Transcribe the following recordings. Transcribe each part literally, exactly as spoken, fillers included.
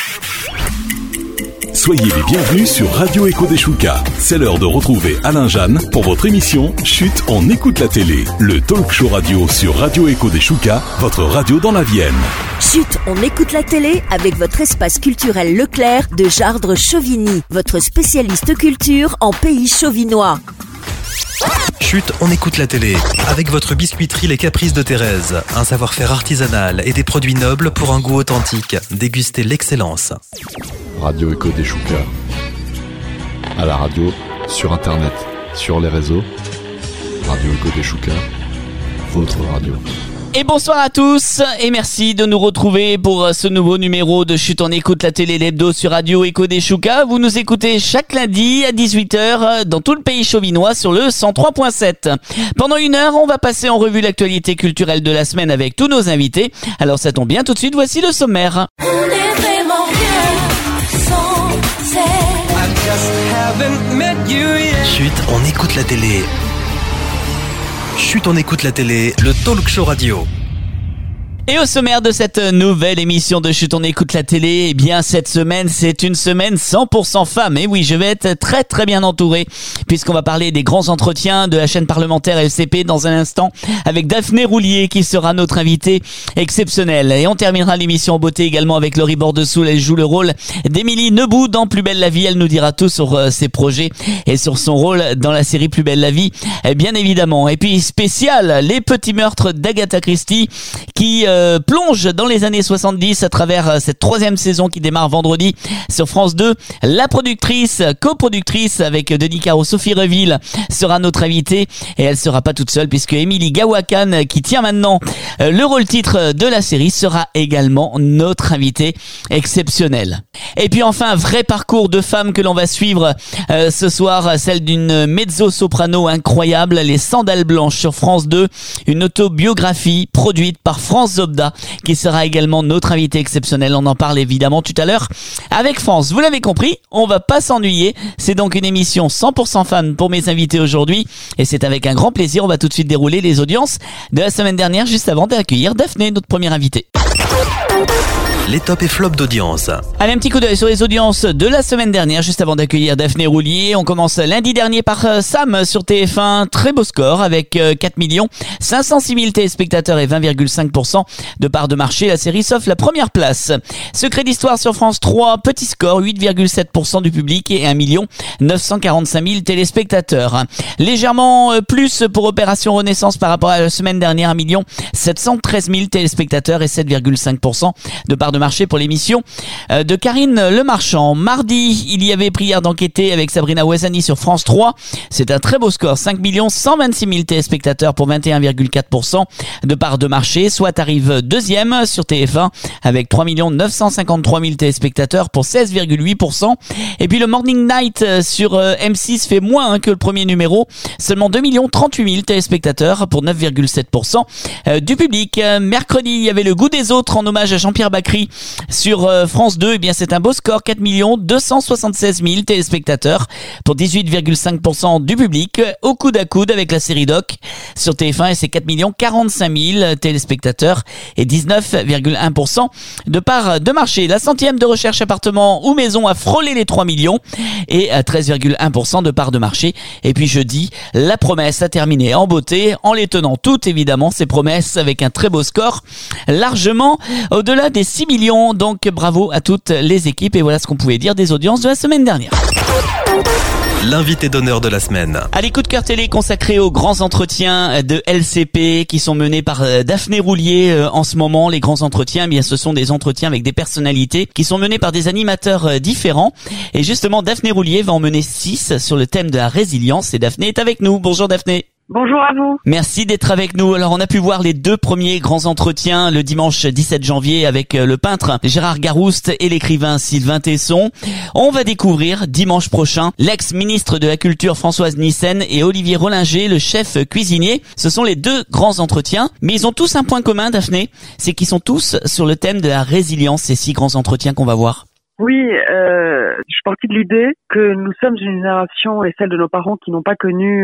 Soyez les bienvenus sur Radio Echo des Choucas. C'est l'heure de retrouver Alain Jeanne pour votre émission Chut, on écoute la télé. Le talk show radio sur Radio Echo des Choucas, votre radio dans la Vienne. Chut, on écoute la télé avec votre espace culturel Leclerc de Jardres-Chauvigny, votre spécialiste culture en pays chauvinois. Chut, on écoute la télé avec votre biscuiterie Les Caprices de Thérèse. Un savoir-faire artisanal et des produits nobles pour un goût authentique. Dégustez l'excellence. Radio Echo des Choucas. À la radio, sur internet, sur les réseaux. Radio Echo des Choucas, votre radio. Et bonsoir à tous et merci de nous retrouver pour ce nouveau numéro de Chut, on écoute la télé, l'hebdo sur Radio Echo des Choucas. Vous nous écoutez chaque lundi à dix-huit heures dans tout le pays chauvinois sur le cent trois point sept. Pendant une heure, on va passer en revue l'actualité culturelle de la semaine avec tous nos invités. Alors ça tombe bien, tout de suite, voici le sommaire. On est vraiment bien sans Chut, on écoute la télé. Chut, on écoute la télé, le talk show radio. Et au sommaire de cette nouvelle émission de Chut, on écoute la télé, eh bien cette semaine c'est une semaine cent pour cent femmes. Et oui, je vais être très très bien entouré puisqu'on va parler des grands entretiens de la chaîne parlementaire L C P dans un instant avec Daphné Roulier qui sera notre invitée exceptionnelle. Et on terminera l'émission en beauté également avec Laurie Bordesoul. Elle joue le rôle d'Émilie Nebout dans Plus belle la vie. Elle nous dira tout sur euh, ses projets et sur son rôle dans la série Plus belle la vie, eh bien évidemment. Et puis spécial, les petits meurtres d'Agatha Christie qui... Euh, Euh, plonge dans les années soixante-dix à travers euh, cette troisième saison qui démarre vendredi sur France deux. La productrice, coproductrice avec Denis Caro, Sophie Reville sera notre invitée et elle sera pas toute seule puisque Émilie Gawakan qui tient maintenant euh, le rôle titre de la série sera également notre invitée exceptionnelle. Et puis enfin, un vrai parcours de femmes que l'on va suivre euh, ce soir, celle d'une mezzo-soprano incroyable, Les Sandales Blanches sur France deux, une autobiographie produite par France Zobda qui sera également notre invité exceptionnel. On en parle évidemment tout à l'heure avec France. Vous l'avez compris, on va pas s'ennuyer. C'est donc une émission cent pour cent fan pour mes invités aujourd'hui et c'est avec un grand plaisir. On va tout de suite dérouler les audiences de la semaine dernière juste avant d'accueillir Daphné, notre première invitée. Les tops et flops d'audience. Allez, un petit coup d'œil sur les audiences de la semaine dernière, juste avant d'accueillir Daphné Roulier. On commence lundi dernier par euh, Sam sur T F un. Très beau score avec euh, quatre millions cinq cent six mille téléspectateurs et vingt virgule cinq pour cent de part de marché. La série s'offre la première place. Secret d'histoire sur France trois. Petit score, huit virgule sept pour cent du public et un million neuf cent quarante-cinq mille téléspectateurs. Légèrement euh, plus pour Opération Renaissance par rapport à la semaine dernière. un million sept cent treize mille téléspectateurs et sept virgule cinq pour cent de part de marché pour l'émission de Karine Lemarchand. Mardi, il y avait Prière d'enquêter avec Sabrina Ouazani sur France trois. C'est un très beau score, cinq millions cent vingt-six mille téléspectateurs pour vingt et un virgule quatre pour cent de part de marché. Soit arrive deuxième sur T F un avec trois millions neuf cent cinquante-trois mille téléspectateurs pour seize virgule huit pour cent. Et puis le Morning Night sur M six fait moins que le premier numéro, seulement deux millions trente-huit mille téléspectateurs pour neuf virgule sept pour cent du public. Mercredi, il y avait Le Goût des autres en hommage à Jean-Pierre Bacry sur euh, France deux. Eh bien c'est un beau score, quatre millions deux cent soixante-seize mille téléspectateurs pour dix-huit virgule cinq pour cent du public, au coude à coude avec la série Doc sur T F un et c'est quatre millions quarante-cinq mille téléspectateurs et dix-neuf virgule un pour cent de part de marché. La centième de Recherche appartement ou maison a frôlé les trois millions et à treize virgule un pour cent de part de marché. Et puis jeudi, La Promesse a terminé en beauté en les tenant toutes évidemment ces promesses avec un très beau score largement au-delà des six millions. Donc bravo à toutes les équipes et voilà ce qu'on pouvait dire des audiences de la semaine dernière. L'invité d'honneur de la semaine. Allez, coup de cœur télé consacré aux grands entretiens de L C P qui sont menés par Daphné Roulier en ce moment. Les grands entretiens, eh bien ce sont des entretiens avec des personnalités qui sont menés par des animateurs différents. Et justement, Daphné Roulier va en mener six sur le thème de la résilience et Daphné est avec nous. Bonjour Daphné. Bonjour à vous. Merci d'être avec nous. Alors on a pu voir les deux premiers grands entretiens le dimanche dix-sept janvier avec le peintre Gérard Garouste et l'écrivain Sylvain Tesson. On va découvrir dimanche prochain l'ex-ministre de la Culture Françoise Nyssen et Olivier Rollinger, le chef cuisinier. Ce sont les deux grands entretiens, mais ils ont tous un point commun, Daphné, c'est qu'ils sont tous sur le thème de la résilience, ces six grands entretiens qu'on va voir. Oui, euh, je suis partie de l'idée que nous sommes une génération et celle de nos parents qui n'ont pas connu euh,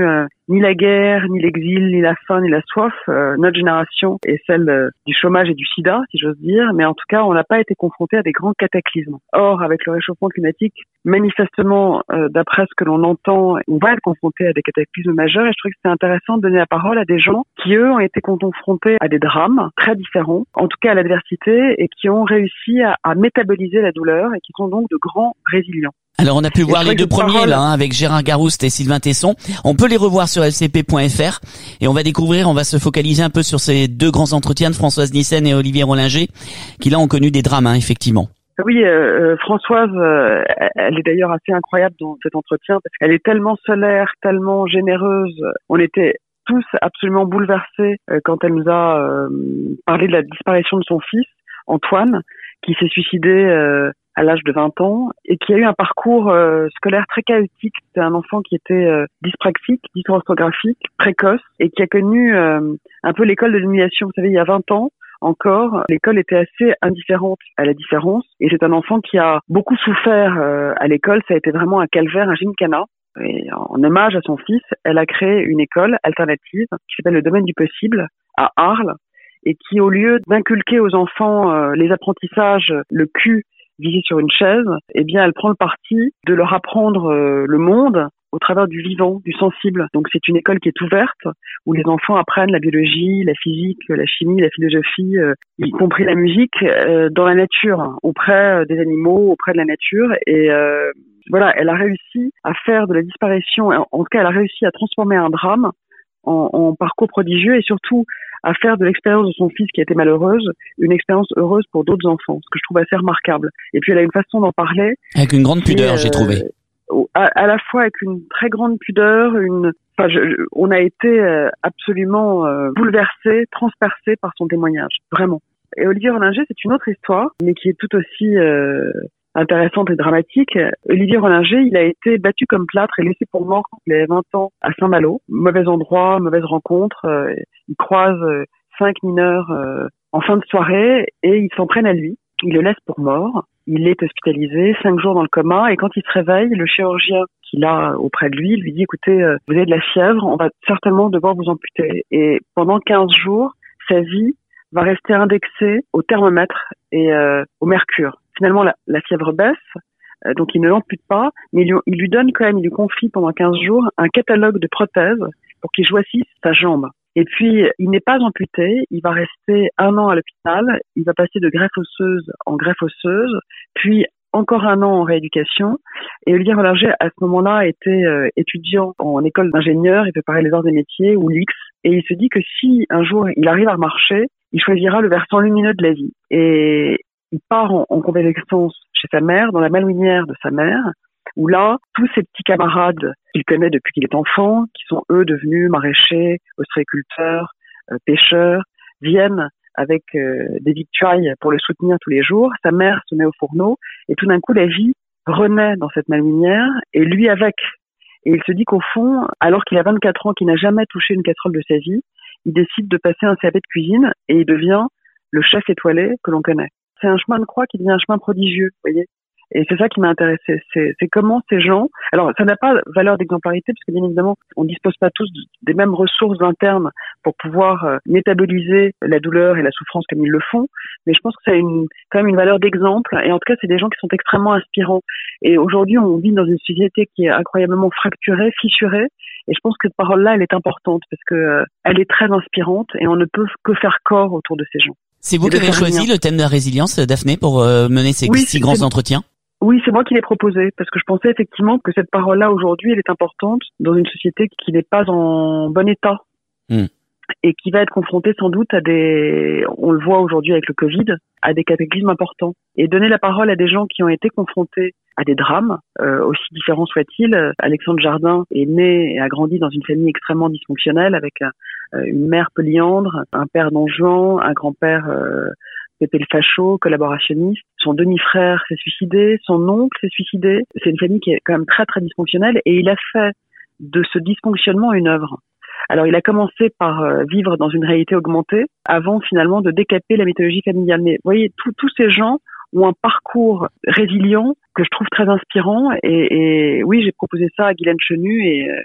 ni la guerre, ni l'exil, ni la faim, ni la soif. Euh, notre génération est celle euh, du chômage et du sida, si j'ose dire, mais en tout cas, on n'a pas été confronté à des grands cataclysmes. Or, avec le réchauffement climatique, manifestement, euh, d'après ce que l'on entend, on va être confronté à des cataclysmes majeurs, et je trouve que c'est intéressant de donner la parole à des gens qui, eux, ont été confrontés à des drames très différents, en tout cas à l'adversité, et qui ont réussi à, à métaboliser la douleur, et qui sont donc de grands résilients. Alors on a pu voir les deux premiers parole... là, hein, avec Gérard Garouste et Sylvain Tesson. On peut les revoir sur L C P point F R et on va découvrir, on va se focaliser un peu sur ces deux grands entretiens de Françoise Nyssen et Olivier Rollinger, qui là ont connu des drames, hein, effectivement. Oui, euh, Françoise, euh, elle est d'ailleurs assez incroyable dans cet entretien parce qu'elle est tellement solaire, tellement généreuse. On était tous absolument bouleversés euh, quand elle nous a euh, parlé de la disparition de son fils, Antoine, qui s'est suicidé euh, à l'âge de vingt ans et qui a eu un parcours euh, scolaire très chaotique. C'était un enfant qui était euh, dyspraxique, dysorthographique, précoce et qui a connu euh, un peu l'école de l'humiliation. Vous savez, il y a vingt ans encore, l'école était assez indifférente à la différence et c'est un enfant qui a beaucoup souffert euh, à l'école. Ça a été vraiment un calvaire, un gymkhana. Et en hommage à son fils, elle a créé une école alternative qui s'appelle le Domaine du Possible à Arles et qui, au lieu d'inculquer aux enfants euh, les apprentissages, le cul visé sur une chaise, eh bien, elle prend le parti de leur apprendre euh, le monde au travers du vivant, du sensible. Donc, c'est une école qui est ouverte, où les enfants apprennent la biologie, la physique, la chimie, la philosophie, euh, y compris la musique, euh, dans la nature, auprès des animaux, auprès de la nature. Et euh, voilà, elle a réussi à faire de la disparition, en tout cas, elle a réussi à transformer un drame en, en parcours prodigieux et surtout à faire de l'expérience de son fils qui a été malheureuse une expérience heureuse pour d'autres enfants, ce que je trouve assez remarquable. Et puis elle a une façon d'en parler avec une grande pudeur, euh, j'ai trouvé. À, à la fois avec une très grande pudeur, une, enfin, je, je, on a été euh, absolument euh, bouleversés, transpercés par son témoignage, vraiment. Et Olivier Rollinger, c'est une autre histoire, mais qui est tout aussi euh, intéressante et dramatique. Olivier Rollinger, il a été battu comme plâtre et laissé pour mort quand il avait vingt ans à Saint-Malo. Mauvais endroit, mauvaise rencontre. Euh, il croise euh, cinq mineurs euh, en fin de soirée et ils s'en prennent à lui. Il le laisse pour mort. Il est hospitalisé, cinq jours dans le coma, et quand il se réveille, le chirurgien qu'il a auprès de lui lui dit « Écoutez, euh, vous avez de la fièvre, on va certainement devoir vous amputer. » Et pendant quinze jours, sa vie va rester indexée au thermomètre et euh, au mercure. Finalement, la, la fièvre baisse, euh, donc il ne l'ampute pas, mais il lui, il lui donne quand même, il lui confie pendant quinze jours un catalogue de prothèses pour qu'il choisisse sa jambe. Et puis, il n'est pas amputé, il va rester un an à l'hôpital, il va passer de greffe osseuse en greffe osseuse, puis encore un an en rééducation. Et Olivier Rollinger, à ce moment-là, était euh, étudiant en école d'ingénieur, il préparait les arts et métiers, ou l'I X, et il se dit que si un jour il arrive à marcher, il choisira le versant lumineux de la vie. Et il part en, en convalescence chez sa mère, dans la malouinière de sa mère, où là, tous ses petits camarades qu'il connaît depuis qu'il est enfant, qui sont eux devenus maraîchers, ostréiculteurs, euh, pêcheurs, viennent avec euh, des victuailles pour le soutenir tous les jours. Sa mère se met au fourneau et tout d'un coup, la vie renaît dans cette malouinière et lui avec. Et il se dit qu'au fond, alors qu'il a vingt-quatre ans, qu'il n'a jamais touché une casserole de sa vie, il décide de passer un C A P de cuisine et il devient le chef étoilé que l'on connaît. C'est un chemin de croix qui devient un chemin prodigieux, vous voyez. Et c'est ça qui m'a intéressé, c'est, c'est comment ces gens... Alors, ça n'a pas valeur d'exemplarité, parce que bien évidemment, on ne dispose pas tous des mêmes ressources internes pour pouvoir euh, métaboliser la douleur et la souffrance comme ils le font, mais je pense que ça a une, quand même une valeur d'exemple, et en tout cas, c'est des gens qui sont extrêmement inspirants. Et aujourd'hui, on vit dans une société qui est incroyablement fracturée, fissurée, et je pense que cette parole-là, elle est importante, parce que euh, elle est très inspirante, et on ne peut que faire corps autour de ces gens. C'est vous qui avez choisi le thème de la résilience, Daphné, pour euh, mener ces oui, six grands entretiens? Oui, c'est moi qui l'ai proposé, parce que je pensais effectivement que cette parole-là, aujourd'hui, elle est importante dans une société qui n'est pas en bon état mmh. et qui va être confrontée sans doute à des, on le voit aujourd'hui avec le Covid, à des cataclysmes importants. Et donner la parole à des gens qui ont été confrontés à des drames, euh, aussi différents soient-ils. Alexandre Jardin est né et a grandi dans une famille extrêmement dysfonctionnelle, avec un, une mère polyandre, un père don-Juan, un grand-père... Euh, C'était le facho, collaborationniste. Son demi-frère s'est suicidé, son oncle s'est suicidé. C'est une famille qui est quand même très très dysfonctionnelle et il a fait de ce dysfonctionnement une œuvre. Alors il a commencé par euh, vivre dans une réalité augmentée avant finalement de décaper la mythologie familiale. Mais vous voyez, tous ces gens ont un parcours résilient que je trouve très inspirant et, et oui, j'ai proposé ça à Guylaine Chenu et,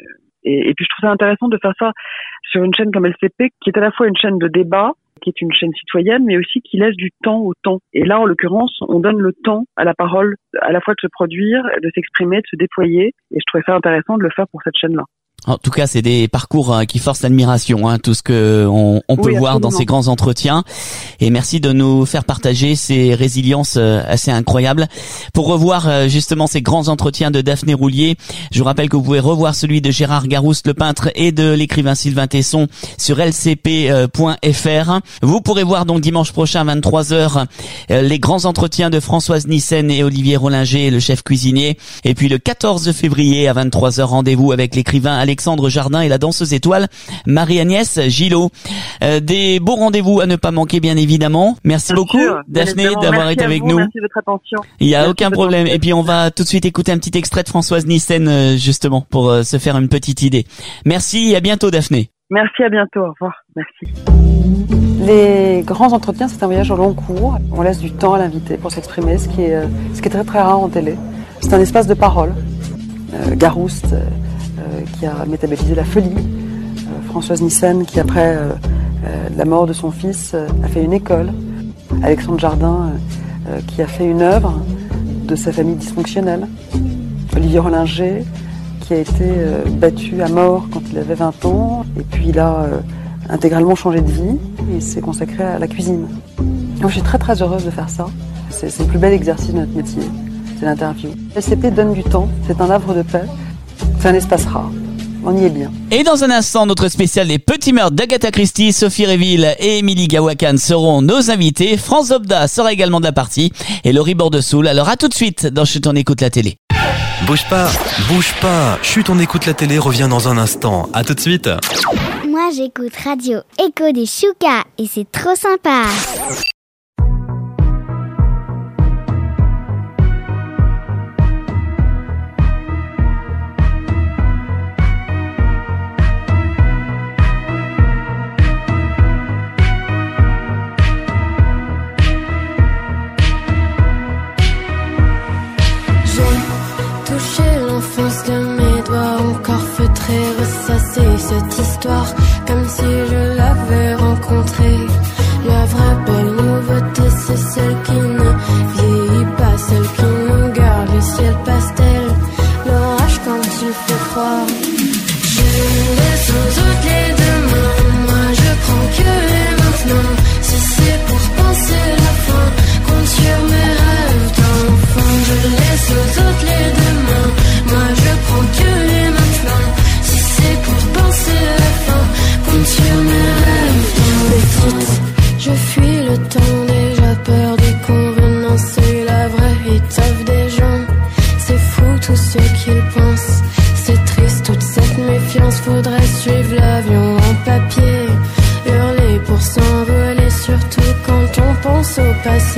Et, et puis je trouve ça intéressant de faire ça sur une chaîne comme L C P, qui est à la fois une chaîne de débat, qui est une chaîne citoyenne, mais aussi qui laisse du temps au temps. Et là, en l'occurrence, on donne le temps à la parole, à la fois de se produire, de s'exprimer, de se déployer. Et je trouvais ça intéressant de le faire pour cette chaîne-là. En tout cas, c'est des parcours qui forcent l'admiration, hein, tout ce que on, on peut oui, voir dans ces grands entretiens. Et merci de nous faire partager ces résiliences assez incroyables. Pour revoir justement ces grands entretiens de Daphné Roulier, je vous rappelle que vous pouvez revoir celui de Gérard Garouste, le peintre, et de l'écrivain Sylvain Tesson sur l c p point f r. Vous pourrez voir donc dimanche prochain à vingt-trois heures les grands entretiens de Françoise Nyssen et Olivier Rollinger, le chef cuisinier. Et puis le quatorze février à vingt-trois heures, rendez-vous avec l'écrivain Alexandre Jardin et la danseuse étoile Marie-Agnès Gillot. Euh, des beaux rendez-vous à ne pas manquer, bien évidemment. Merci bien beaucoup, sûr, Daphné, d'avoir été avec vous, nous. Merci de votre attention. Il y a merci aucun problème. Et puis on va tout de suite écouter un petit extrait de Françoise Nyssen, euh, justement, pour euh, se faire une petite idée. Merci et à bientôt, Daphné. Merci, à bientôt. Au revoir. Merci. Les grands entretiens, c'est un voyage au long cours. On laisse du temps à l'invité pour s'exprimer, ce qui est, euh, ce qui est très très rare en télé. C'est un espace de parole. Euh, Garouste, euh, qui a métabolisé la folie, euh, Françoise Nyssen qui après euh, euh, la mort de son fils euh, a fait une école, Alexandre Jardin euh, qui a fait une œuvre de sa famille dysfonctionnelle, Olivier Rollinger qui a été euh, battu à mort quand il avait vingt ans et puis il a euh, intégralement changé de vie et s'est consacré à la cuisine. Donc je suis très très heureuse de faire ça, c'est, c'est le plus bel exercice de notre métier, c'est l'interview. L C P donne du temps, c'est un havre de paix. C'est un espace rare. On y est bien. Et dans un instant, notre spécial des petits meurtres d'Agatha Christie, Sophie Réville et Émilie Gawakan seront nos invités. France Zobda sera également de la partie et Laurie Bordesoul. Alors à tout de suite dans Chut, on écoute la télé. Bouge pas, bouge pas. Chut, on écoute la télé revient dans un instant. À tout de suite. Moi, j'écoute Radio Écho des Choucas et c'est trop sympa. L'enfance de mes doigts encore feutré, ressasser cette histoire comme si je l'avais rencontrée. La vraie belle nouveauté, c'est celle qui ne vieillit pas, celle qui nous garde le ciel pastel, l'orage quand il fait froid. Je laisse aux autres les demain, moi je prends que les maintenant. Si c'est pour penser la fin, compte sur mes rêves d'enfant. Je laisse aux autres les demain, moi je prends que les maintenant. Si c'est pour penser la fin, compte sur mes rêves d'enfant. Petite, je fuis le temps, déjà peur des convenances. Et la vraie étoffe des gens, c'est fou tout ce qu'ils pensent. C'est triste toute cette méfiance, faudrait suivre l'avion en papier. Hurler pour s'envoler, surtout quand on pense au passé.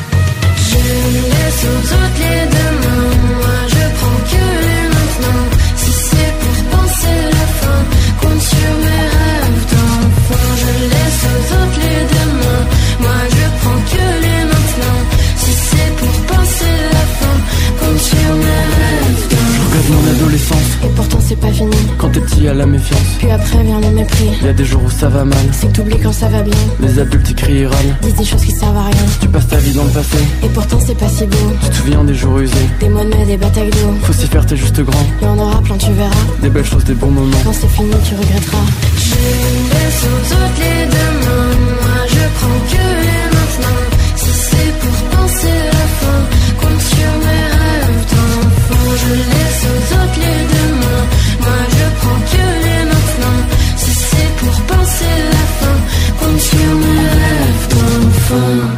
Je laisse aux autres les demain, moi je prends que les maintenant. Si c'est pour penser la fin, compte sur mes rêves d'enfant. Je laisse aux autres les demain, moi je prends que les maintenant. Si c'est pour penser la fin, compte sur mes rêves d'enfant. Je regrette mon adolescence, et pourtant c'est pas fini. Quand t'es petit, y'a la méfiance, puis après vient le mépris. Y'a des jours où ça va mal, c'est que t'oublies quand ça va bien. Les adultes ils crient et râlent, disent des choses qui servent à rien. Tu passes ta vie dans le passé, et pourtant c'est pas si beau. Tu te souviens des jours usés, des mois de mai, des batailles d'eau. Faut s'y faire, t'es juste grand, y en aura plein, tu verras. Des belles choses, des bons moments. Quand c'est fini, tu regretteras. Je laisse aux autres les demain, moi je prends que les maintenant. Si c'est pour penser la fin, compte sur mes rêves d'enfant. Je laisse aux autres les demain, moi je prends que les maintenant. Si c'est pour penser la fin, compte sur mes rêves d'enfant.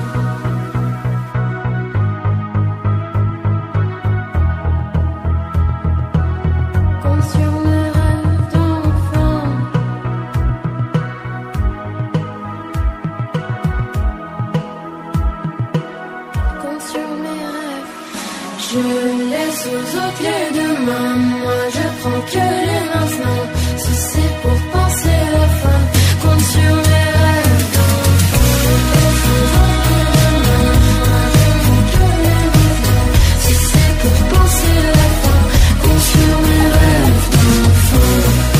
Je laisse aux autres les demain, moi je prends que les maintenant. Si c'est pour penser la fin, compte sur mes rêves d'enfant. Moi je prends que les maintenant. Si c'est pour penser la fin, compte sur mes rêves d'enfant.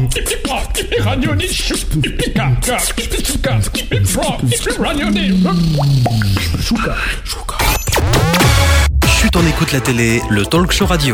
Chut, on écoute la télé, le talk show radio.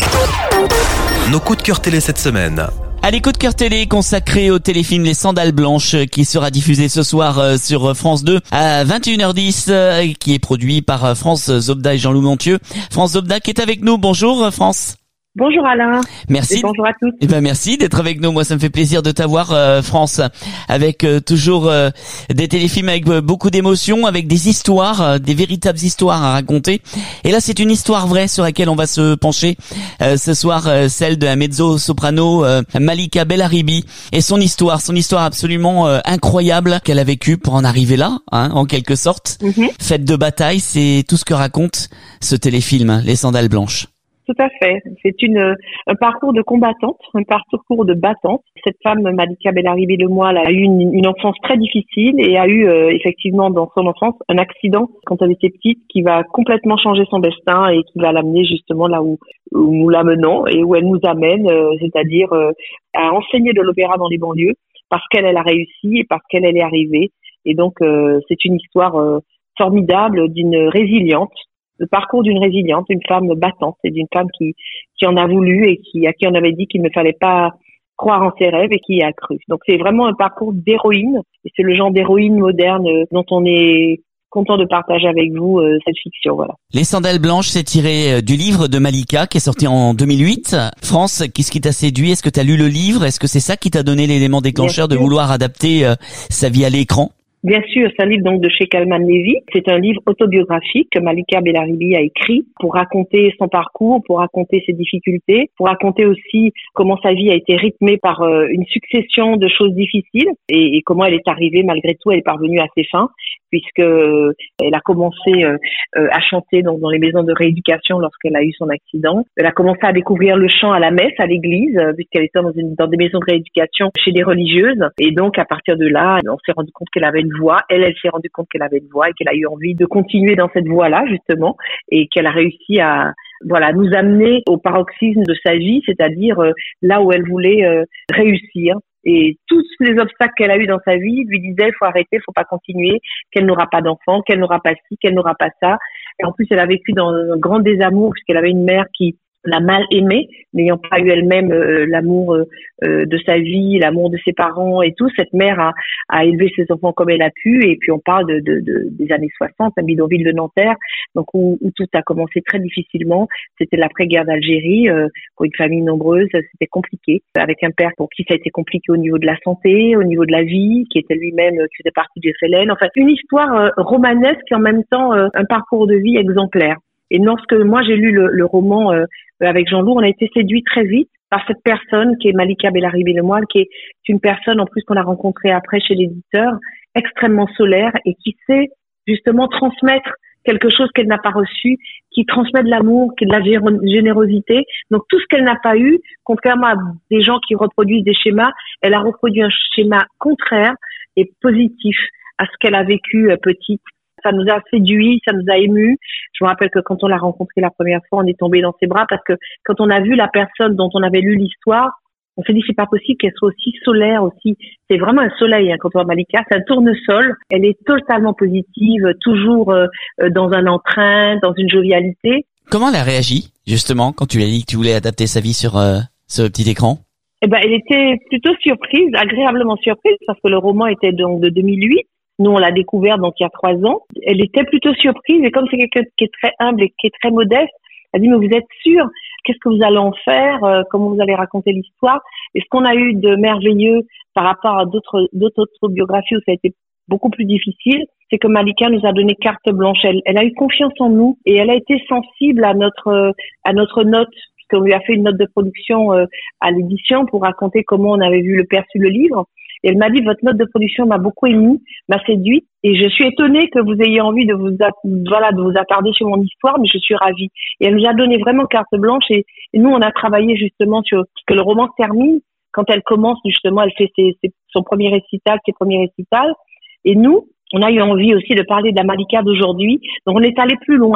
Nos coups de cœur télé cette semaine. Allez, coup de cœur télé consacré au téléfilm Les Sandales Blanches qui sera diffusé ce soir sur France deux à vingt et une heures dix, qui est produit par France Zobda et Jean-Loup Montieu. France Zobda qui est avec nous. Bonjour France. Bonjour Alain. Merci. Et bonjour à tous. Eh ben merci d'être avec nous. Moi, ça me fait plaisir de t'avoir, euh, France, avec euh, toujours euh, des téléfilms avec euh, beaucoup d'émotions, avec des histoires, euh, des véritables histoires à raconter. Et là, c'est une histoire vraie sur laquelle on va se pencher euh, ce soir, euh, celle de la mezzo-soprano euh, Malika Bellaribi et son histoire, son histoire absolument euh, incroyable qu'elle a vécue pour en arriver là, hein, en quelque sorte. Mm-hmm. Faite de bataille, c'est tout ce que raconte ce téléfilm, Les Sandales Blanches. Tout à fait. C'est une un parcours de combattante, un parcours de battante. Cette femme, Malika Bellaribi Lemoyle, a eu une, une enfance très difficile et a eu euh, effectivement dans son enfance un accident quand elle était petite qui va complètement changer son destin et qui va l'amener justement là où, où nous l'amenons et où elle nous amène, euh, c'est-à-dire euh, à enseigner de l'opéra dans les banlieues parce qu'elle elle a réussi et parce qu'elle elle est arrivée. Et donc euh, c'est une histoire euh, formidable d'une résiliente. Le parcours d'une résiliente, d'une femme battante et d'une femme qui qui en a voulu et qui à qui on avait dit qu'il ne fallait pas croire en ses rêves et qui y a cru. Donc c'est vraiment un parcours d'héroïne et c'est le genre d'héroïne moderne dont on est content de partager avec vous euh, cette fiction. Voilà. Les Sandales Blanches, c'est tiré du livre de Malika qui est sorti en deux mille huit. France, qu'est-ce qui t'a séduit? Est-ce que tu as lu le livre? Est-ce que c'est ça qui t'a donné l'élément déclencheur de vouloir adapter euh, sa vie à l'écran? Bien sûr, c'est un livre donc de chez Kalman Levy. C'est un livre autobiographique que Malika Bellaribi a écrit pour raconter son parcours, pour raconter ses difficultés, pour raconter aussi comment sa vie a été rythmée par euh, une succession de choses difficiles et, et comment elle est arrivée malgré tout, elle est parvenue à ses fins puisque euh, elle a commencé euh, euh, à chanter donc dans les maisons de rééducation lorsqu'elle a eu son accident. Elle a commencé à découvrir le chant à la messe, à l'église, euh, puisqu'elle était dans, une, dans des maisons de rééducation chez des religieuses. Et donc à partir de là, on s'est rendu compte qu'elle avait une voix. Elle, elle s'est rendue compte qu'elle avait une voix et qu'elle a eu envie de continuer dans cette voie-là justement, et qu'elle a réussi à voilà nous amener au paroxysme de sa vie, c'est-à-dire euh, là où elle voulait euh, réussir. Et tous les obstacles qu'elle a eu dans sa vie lui disaient faut arrêter, faut pas continuer, qu'elle n'aura pas d'enfant, qu'elle n'aura pas ci, qu'elle n'aura pas ça. Et en plus, elle a vécu dans un grand désamour puisqu'elle avait une mère qui l'a mal aimée, n'ayant pas eu elle-même euh, l'amour euh, de sa vie, l'amour de ses parents et tout. Cette mère a, a élevé ses enfants comme elle a pu. Et puis on parle de, de, de des années soixante, un bidonville de Nanterre, donc où, où tout a commencé très difficilement. C'était l'après-guerre d'Algérie, euh, pour une famille nombreuse, c'était compliqué. Avec un père pour qui ça a été compliqué au niveau de la santé, au niveau de la vie, qui était lui-même, qui faisait partie du F L N. Enfin, une histoire euh, romanesque et en même temps euh, un parcours de vie exemplaire. Et lorsque moi j'ai lu le, le roman euh, avec Jean-Loup, on a été séduit très vite par cette personne qui est Malika Bellaribi Lemoyle, qui est une personne en plus qu'on a rencontrée après chez l'éditeur, extrêmement solaire et qui sait justement transmettre quelque chose qu'elle n'a pas reçu, qui transmet de l'amour, qui est de la générosité. Donc tout ce qu'elle n'a pas eu, contrairement à des gens qui reproduisent des schémas, elle a reproduit un schéma contraire et positif à ce qu'elle a vécu euh, petite. Ça nous a séduit, ça nous a ému. Je me rappelle que quand on l'a rencontrée la première fois, on est tombé dans ses bras parce que quand on a vu la personne dont on avait lu l'histoire, on s'est dit c'est pas possible qu'elle soit aussi solaire aussi. C'est vraiment un soleil hein, quand on voit Malika, c'est un tournesol. Elle est totalement positive, toujours euh, dans un entrain, dans une jovialité. Comment elle a réagi justement quand tu lui as dit que tu voulais adapter sa vie sur euh, ce petit écran? Eh ben, elle était plutôt surprise, agréablement surprise parce que le roman était donc de deux mille huit. Nous, on l'a découvert donc il y a trois ans. Elle était plutôt surprise et comme c'est quelqu'un qui est très humble et qui est très modeste, elle dit mais vous êtes sûr? Qu'est-ce que vous allez en faire? euh, Comment vous allez raconter l'histoire? Et ce qu'on a eu de merveilleux par rapport à d'autres d'autres biographies où ça a été beaucoup plus difficile, c'est que Malika nous a donné carte blanche. Elle, elle a eu confiance en nous et elle a été sensible à notre à notre note. Puisqu'on lui a fait une note de production euh, à l'édition pour raconter comment on avait vu le perçu le livre. Et elle m'a dit, votre note de production m'a beaucoup émue, m'a séduite, et je suis étonnée que vous ayez envie de vous, voilà, de vous attarder sur mon histoire, mais je suis ravie. Et elle nous a donné vraiment carte blanche, et, et nous, on a travaillé justement sur que le roman se termine. Quand elle commence, justement, elle fait ses, ses, son premier récital, ses premiers récitals. Et nous, on a eu envie aussi de parler de la Malika d'aujourd'hui. Donc, on est allé plus loin.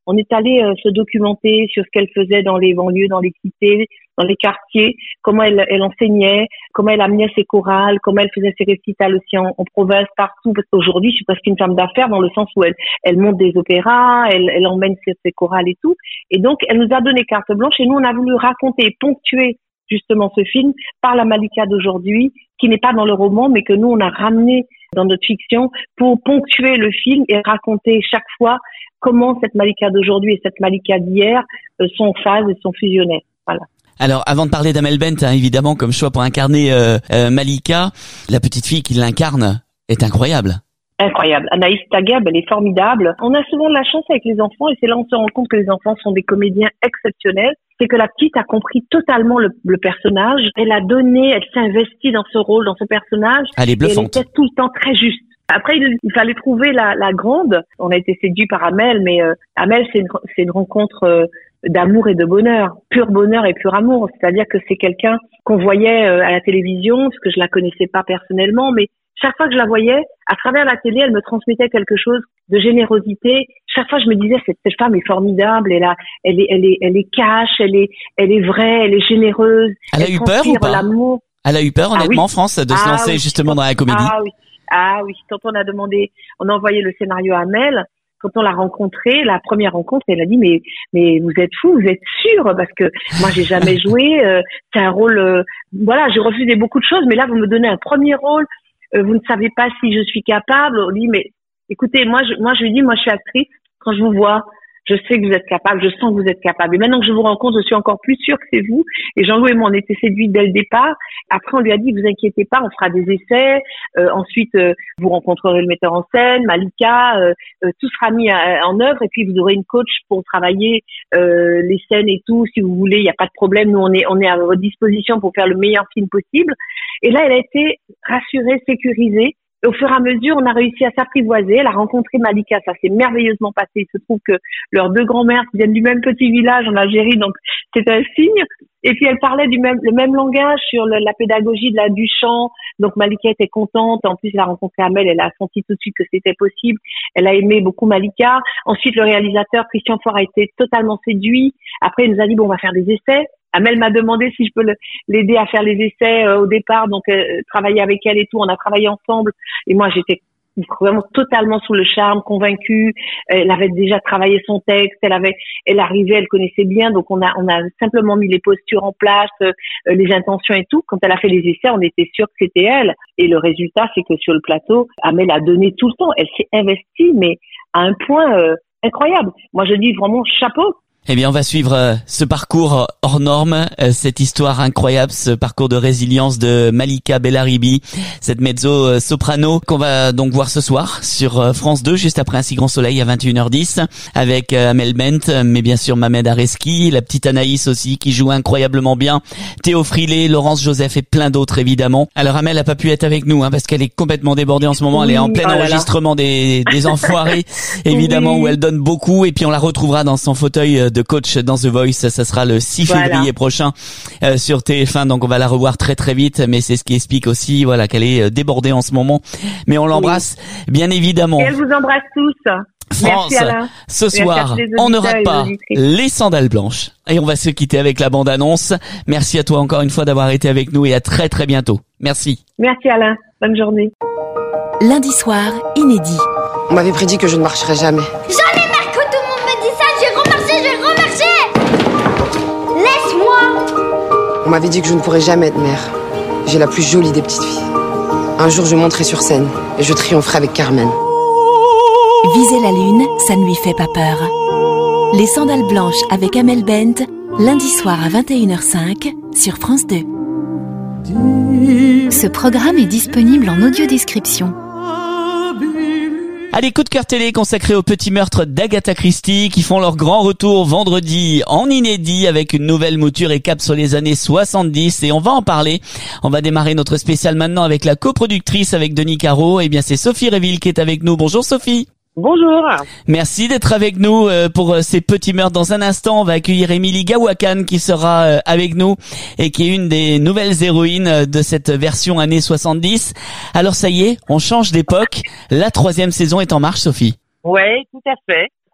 On est allé euh, se documenter sur ce qu'elle faisait dans les banlieues, dans les cités, dans les quartiers, comment elle, elle enseignait, comment elle amenait ses chorales, comment elle faisait ses récitals aussi en, en province, partout. Parce qu'aujourd'hui, je suis presque une femme d'affaires dans le sens où elle, elle monte des opéras, elle, elle emmène ses, ses chorales et tout. Et donc, elle nous a donné carte blanche et nous, on a voulu raconter, ponctuer justement ce film par la Malika d'aujourd'hui, qui n'est pas dans le roman, mais que nous, on a ramené dans notre fiction pour ponctuer le film et raconter chaque fois comment cette Malika d'aujourd'hui et cette Malika d'hier euh, sont en phase et sont fusionnées. Voilà. Alors, avant de parler d'Amel Bent, hein, évidemment, comme choix pour incarner euh, euh, Malika, la petite fille qui l'incarne est incroyable. Incroyable. Anaïs Tagueb, elle est formidable. On a souvent de la chance avec les enfants et c'est là où on se rend compte que les enfants sont des comédiens exceptionnels. C'est que la petite a compris totalement le, le personnage. Elle a donné, elle s'est investie dans ce rôle, dans ce personnage. Elle est bluffante. Et elle était tout le temps très juste. Après, il, il fallait trouver la, la grande. On a été séduit par Amel, mais euh, Amel, c'est une, c'est une rencontre euh, d'amour et de bonheur, pur bonheur et pur amour. C'est-à-dire que c'est quelqu'un qu'on voyait euh, à la télévision, parce que je la connaissais pas personnellement, mais chaque fois que je la voyais, à travers la télé, elle me transmettait quelque chose de générosité. Chaque fois, je me disais, cette, cette femme est formidable. Elle a, elle est, elle est, elle est cash, elle est, elle est vraie, elle est généreuse. Elle, elle a eu peur ou pas? L'amour. Elle a eu peur, honnêtement, ah, oui. France, de ah, se lancer oui. justement dans la comédie. Ah oui, ah oui. Quand on a demandé, on a envoyé le scénario à Amel. Quand on l'a rencontrée, la première rencontre, elle a dit mais mais vous êtes fou, vous êtes sûr parce que moi j'ai jamais joué. Euh, c'est un rôle, euh, voilà, j'ai refusé beaucoup de choses, mais là vous me donnez un premier rôle. Euh, vous ne savez pas si je suis capable. On dit, mais écoutez, moi, je, moi, je lui dis, moi, je suis actrice. Quand je vous vois, je sais que vous êtes capable, je sens que vous êtes capable. Et maintenant que je vous rencontre, je suis encore plus sûre que c'est vous. Et Jean-Louis et moi, on était séduits dès le départ. Après, on lui a dit, vous inquiétez pas, on fera des essais. Euh, ensuite, euh, vous rencontrerez le metteur en scène, Malika. Euh, euh, tout sera mis à, en œuvre. Et puis, vous aurez une coach pour travailler euh, les scènes et tout. Si vous voulez, il n'y a pas de problème. Nous, on est, on est à votre disposition pour faire le meilleur film possible. Et là, elle a été rassurée, sécurisée. Et au fur et à mesure, on a réussi à s'apprivoiser. Elle a rencontré Malika, ça s'est merveilleusement passé. Il se trouve que leurs deux grands-mères viennent du même petit village en Algérie, donc c'est un signe. Et puis elle parlait du même, le même langage sur le, la pédagogie de la du chant. Donc Malika était contente. En plus, elle a rencontré Amel, elle a senti tout de suite que c'était possible. Elle a aimé beaucoup Malika. Ensuite, le réalisateur Christian Faure a été totalement séduit. Après, il nous a dit bon, on va faire des essais. Amel m'a demandé si je peux l'aider à faire les essais euh, au départ, donc euh, travailler avec elle et tout. On a travaillé ensemble et moi j'étais vraiment totalement sous le charme, convaincue. Elle avait déjà travaillé son texte, elle avait, elle arrivait, elle connaissait bien, donc on a, on a simplement mis les postures en place, euh, les intentions et tout. Quand elle a fait les essais, on était sûr que c'était elle. Et le résultat, c'est que sur le plateau, Amel a donné tout le temps. Elle s'est investie, mais à un point euh, incroyable. Moi, je dis vraiment chapeau. Eh bien, on va suivre euh, ce parcours hors norme, euh, cette histoire incroyable, ce parcours de résilience de Malika Bellaribi, cette mezzo-soprano qu'on va donc voir ce soir sur euh, France deux, juste après Un si grand soleil à vingt et une heures dix, avec euh, Amel Bent, mais bien sûr Mamed Areski, la petite Anaïs aussi, qui joue incroyablement bien, Théo Frilé, Laurence Joseph et plein d'autres évidemment. Alors Amel n'a pas pu être avec nous, hein, parce qu'elle est complètement débordée en ce moment, elle est en plein oh enregistrement des, des Enfoirés, évidemment, oui. Où elle donne beaucoup, et puis on la retrouvera dans son fauteuil de coach dans The Voice, ça sera le six voilà. février prochain euh, sur T F un, donc on va la revoir très très vite, mais c'est ce qui explique aussi voilà qu'elle est débordée en ce moment, mais on l'embrasse oui. bien évidemment. Et elle vous embrasse tous. France, merci Alain. Ce merci soir, on ne rate pas les sandales blanches et on va se quitter avec la bande-annonce. Merci à toi encore une fois d'avoir été avec nous et à très très bientôt. Merci. Merci Alain, bonne journée. Lundi soir, inédit. On m'avait prédit que je ne marcherais jamais. Jamais marre que tout le monde me dit ça, je vais remarcher, je vais remarcher. Laisse-moi. On m'avait dit que je ne pourrais jamais être mère. J'ai la plus jolie des petites filles. Un jour, je monterai sur scène et je triompherai avec Carmen. Viser la lune, ça ne lui fait pas peur. Les sandales blanches avec Amel Bent, lundi soir à vingt et une heures cinq sur France deux. Ce programme est disponible en audio-description. Allez, coup de cœur télé consacré aux petits meurtres d'Agatha Christie qui font leur grand retour vendredi en inédit avec une nouvelle mouture et cap sur les années soixante-dix, et on va en parler. On va démarrer notre spécial maintenant avec la coproductrice avec Denis Caro. Eh bien, c'est Sophie Réville qui est avec nous. Bonjour Sophie. Bonjour. Merci d'être avec nous pour ces petits meurtres. Dans un instant, on va accueillir Émilie Gawakan qui sera avec nous et qui est une des nouvelles héroïnes de cette version années soixante-dix. Alors ça y est, on change d'époque. La troisième saison est en marche, Sophie. Ouais, tout à fait.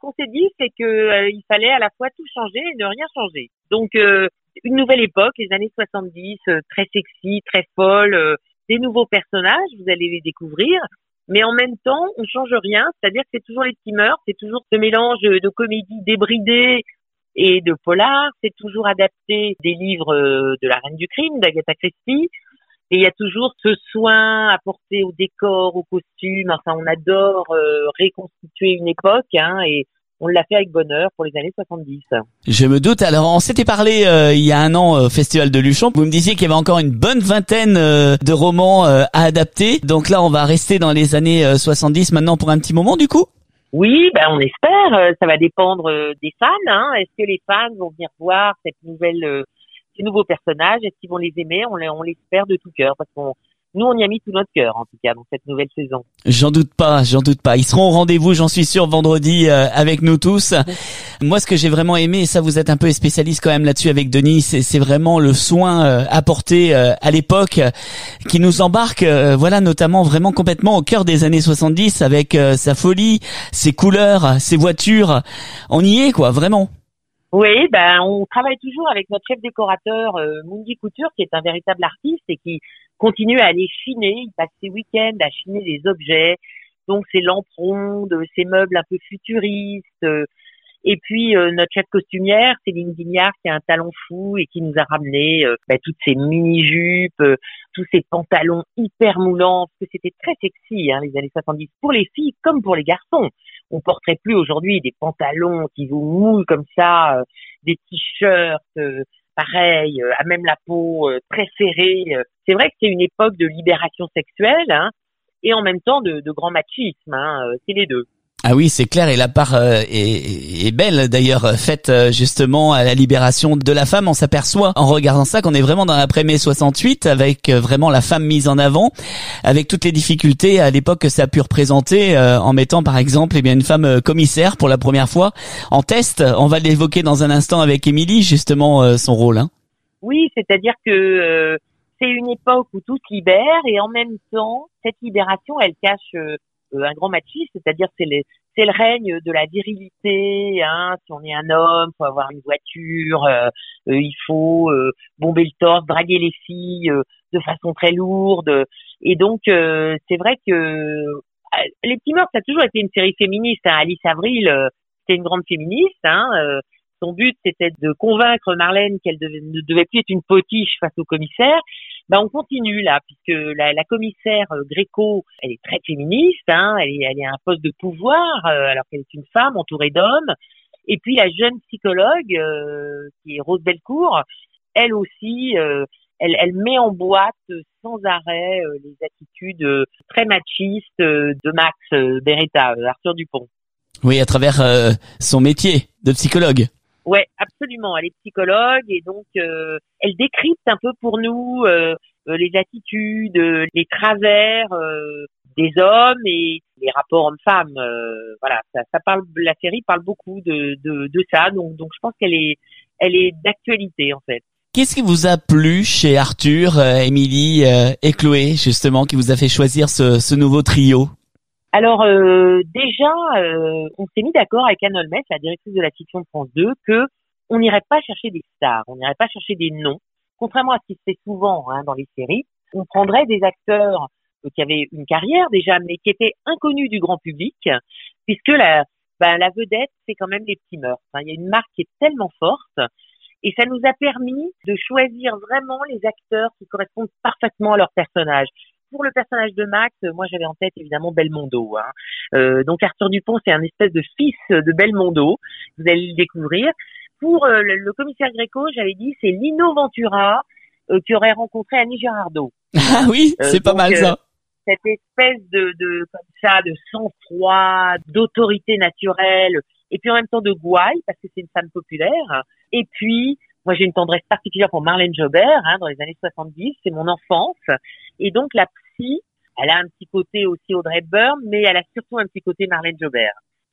qu'on s'est dit, c'est que euh, il fallait à la fois tout changer et ne rien changer. Donc, euh, une nouvelle époque, les années soixante-dix, euh, très sexy, très folle, euh, des nouveaux personnages, vous allez les découvrir. Mais en même temps, on change rien, c'est-à-dire que c'est toujours les petits meurtres, c'est toujours ce mélange de comédie débridée et de polar, c'est toujours adapté des livres de la Reine du Crime, d'Agatha Christie, et il y a toujours ce soin apporté au décor, aux costumes, enfin on adore euh, reconstituer une époque, hein, et on l'a fait avec bonheur pour les années soixante-dix. Je me doute. Alors, on s'était parlé euh, il y a un an au Festival de Luchon. Vous me disiez qu'il y avait encore une bonne vingtaine euh, de romans euh, à adapter. Donc là, on va rester dans les années euh, soixante-dix maintenant pour un petit moment, du coup. Oui, ben on espère. Ça va dépendre euh, des fans. Hein. Est-ce que les fans vont venir voir cette nouvelle, euh, ces nouveaux personnages? Est-ce qu'ils vont les aimer? On, on l'espère de tout cœur, parce qu'on Nous, on y a mis tout notre cœur, en tout cas, dans cette nouvelle saison. J'en doute pas, j'en doute pas. Ils seront au rendez-vous, j'en suis sûr, vendredi euh, avec nous tous. Moi, ce que j'ai vraiment aimé, et ça, vous êtes un peu spécialiste quand même là-dessus avec Denis, c'est, c'est vraiment le soin euh, apporté euh, à l'époque, euh, qui nous embarque, euh, voilà, notamment vraiment complètement au cœur des années soixante-dix, avec euh, sa folie, ses couleurs, ses voitures. On y est, quoi, vraiment. Oui, ben on travaille toujours avec notre chef décorateur euh, Mungi Couture, qui est un véritable artiste et qui continue à aller chiner. Il passe ses week-ends à chiner des objets, donc ses lampes rondes, ses meubles un peu futuristes. Euh, et puis euh, notre chef costumière, Céline Guignard, qui a un talent fou et qui nous a ramené euh, ben, toutes ces mini-jupes, euh, tous ces pantalons hyper moulants, parce que c'était très sexy, hein, les années soixante-dix, pour les filles comme pour les garçons. On porterait plus aujourd'hui des pantalons qui vous moulent comme ça, euh, des t-shirts, euh, pareil, euh, à même la peau, euh, très serrée. Euh. C'est vrai que c'est une époque de libération sexuelle, hein, et en même temps de, de grand machisme, hein, euh, c'est les deux. Ah oui, c'est clair, et la part euh, est, est belle d'ailleurs, faite euh, justement à la libération de la femme. On s'aperçoit en regardant ça qu'on est vraiment dans l'après-mai soixante-huit, avec euh, vraiment la femme mise en avant, avec toutes les difficultés à l'époque que ça a pu représenter, euh, en mettant par exemple eh bien une femme euh, commissaire pour la première fois en test. On va l'évoquer dans un instant avec Émilie, justement euh, son rôle. Hein. Oui, c'est-à-dire que euh, c'est une époque où tout se libère, et en même temps, cette libération, elle cache... Euh, un grand machisme, c'est-à-dire c'est, les, c'est le règne de la virilité, hein. Si on est un homme, faut avoir une voiture, euh, euh, il faut euh, bomber le torse, draguer les filles euh, de façon très lourde. Et donc euh, c'est vrai que euh, Les Petits Meurtres, ça a toujours été une série féministe. Hein. Alice Avril, euh, c'était une grande féministe. Hein. Euh, son but, c'était de convaincre Marlène qu'elle devait, ne devait plus être une potiche face au commissaire. Ben on continue là, puisque la, la commissaire euh, Gréco, elle est très féministe, hein, elle est, elle est à un poste de pouvoir, euh, alors qu'elle est une femme entourée d'hommes. Et puis la jeune psychologue, euh, qui est Rose Belcourt, elle aussi, euh, elle, elle met en boîte sans arrêt euh, les attitudes euh, très machistes euh, de Max euh, Beretta, euh, Arthur Dupont. Oui, à travers euh, son métier de psychologue. Ouais, absolument. Elle est psychologue et donc euh, elle décrypte un peu pour nous euh, euh, les attitudes, euh, les travers euh, des hommes et les rapports hommes-femmes. Euh, voilà, ça, ça parle. La série parle beaucoup de de, de ça. Donc donc je pense qu'elle est elle est d'actualité en fait. Qu'est-ce qui vous a plu chez Arthur, euh, Émilie euh, et Chloé justement, qui vous a fait choisir ce, ce nouveau trio? Alors euh, déjà, euh, on s'est mis d'accord avec Anne Olmès, la directrice de la fiction de France deux, que on n'irait pas chercher des stars, on n'irait pas chercher des noms, contrairement à ce qui se fait souvent hein, dans les séries. On prendrait des acteurs euh, qui avaient une carrière déjà, mais qui étaient inconnus du grand public, puisque la, ben, la vedette, c'est quand même Les Petits Meurtres. Hein. Il y a une marque qui est tellement forte, et ça nous a permis de choisir vraiment les acteurs qui correspondent parfaitement à leur personnage. Pour le personnage de Max, moi j'avais en tête évidemment Belmondo. Hein. Euh, donc Arthur Dupont, c'est un espèce de fils de Belmondo. Vous allez le découvrir. Pour euh, le, le commissaire Gréco, j'avais dit c'est Lino Ventura euh, qui aurait rencontré Annie Girardot. Ah oui, c'est euh, pas donc, mal ça. Euh, cette espèce de, de comme ça, de sang-froid, d'autorité naturelle, et puis en même temps de gouaille parce que c'est une femme populaire. Et puis moi j'ai une tendresse particulière pour Marlène Jobert hein, dans les années soixante-dix, c'est mon enfance. Et donc la psy, elle a un petit côté aussi Audrey Hepburn, mais elle a surtout un petit côté Marlène Jobert.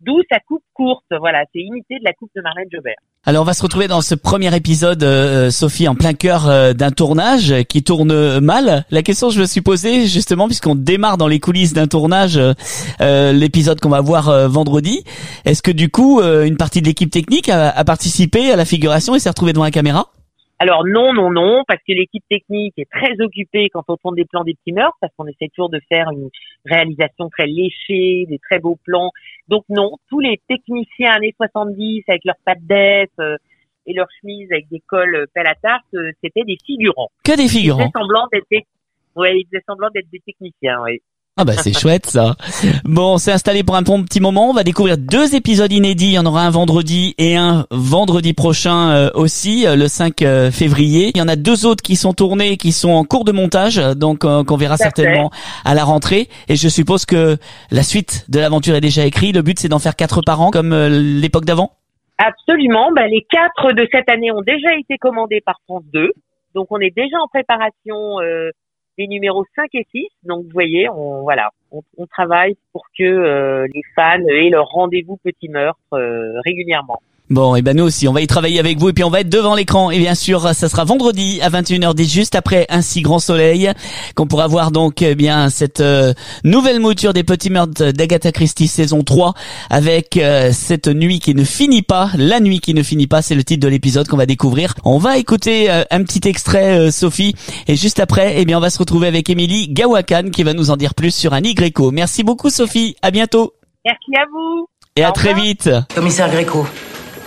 D'où sa coupe courte, voilà, c'est imité de la coupe de Marlène Jobert. Alors on va se retrouver dans ce premier épisode, euh, Sophie, en plein cœur euh, d'un tournage qui tourne mal. La question que je me suis posée justement, puisqu'on démarre dans les coulisses d'un tournage, euh, l'épisode qu'on va voir euh, vendredi, est-ce que du coup euh, une partie de l'équipe technique a, a participé à la figuration et s'est retrouvée devant la caméra? Alors non, non, non, parce que l'équipe technique est très occupée quand on tourne des plans des petits meurtres, parce qu'on essaie toujours de faire une réalisation très léchée, des très beaux plans. Donc non, tous les techniciens années soixante-dix avec leurs pattes d'ess euh, et leurs chemises avec des cols pelle à tarte, euh, c'était des figurants. Que des figurants. Ils faisaient semblant d'être des, ouais, ils faisaient semblant d'être des techniciens, oui. Ah bah c'est chouette ça. Bon, on s'est installé pour un bon petit moment. On va découvrir deux épisodes inédits. Il y en aura un vendredi et un vendredi prochain euh, aussi, euh, le cinq février. Il y en a deux autres qui sont tournés, qui sont en cours de montage, donc euh, qu'on verra certainement à la rentrée. Et je suppose que la suite de l'aventure est déjà écrite. Le but c'est d'en faire quatre par an, comme euh, l'époque d'avant. Absolument. Bah, les quatre de cette année ont déjà été commandés par France deux. Donc on est déjà en préparation euh, des numéros cinq et six. Donc vous voyez, on voilà, on, on travaille pour que euh, les fans aient leur rendez-vous Petit Meurtre euh, régulièrement. Bon, et ben nous aussi, on va y travailler avec vous et puis on va être devant l'écran. Et bien sûr, ça sera vendredi à vingt et une heures dix, juste après Un si grand soleil, qu'on pourra voir donc eh bien cette euh, nouvelle mouture des Petits Meurtres d'Agatha Christie saison trois, avec euh, cette nuit qui ne finit pas, la nuit qui ne finit pas, c'est le titre de l'épisode qu'on va découvrir. On va écouter euh, un petit extrait, euh, Sophie, et juste après, eh bien on va se retrouver avec Émilie Gawakan qui va nous en dire plus sur Annie Gréco. Merci beaucoup, Sophie. À bientôt. Merci à vous. Et à très vite. Commissaire Gréco. Commissaire ?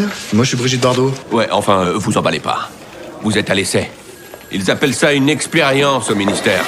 Moi, je suis Brigitte Bardot. Ouais, enfin, euh, vous emballez pas. Vous êtes à l'essai. Ils appellent ça une expérience au ministère.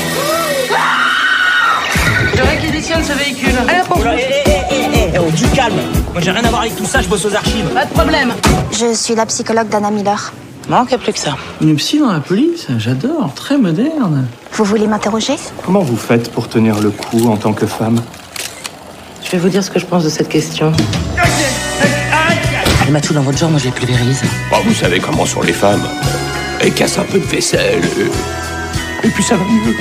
Je réquisitionne ce véhicule. Allez, hop, on... Hé, hé, hé, hé, oh, du calme. Moi, j'ai rien à voir avec tout ça, je bosse aux archives. Pas de problème. Je suis la psychologue d'Anna Miller. Manque plus que ça. Une psy dans la police, j'adore, très moderne. Vous voulez m'interroger ? Comment vous faites pour tenir le coup en tant que femme ? Je vais vous dire ce que je pense de cette question. Elle m'a tout dans votre genre, moi je les pulvérise. Bah, vous savez comment sont les femmes. Elles cassent un peu de vaisselle. Et puis ça va mieux.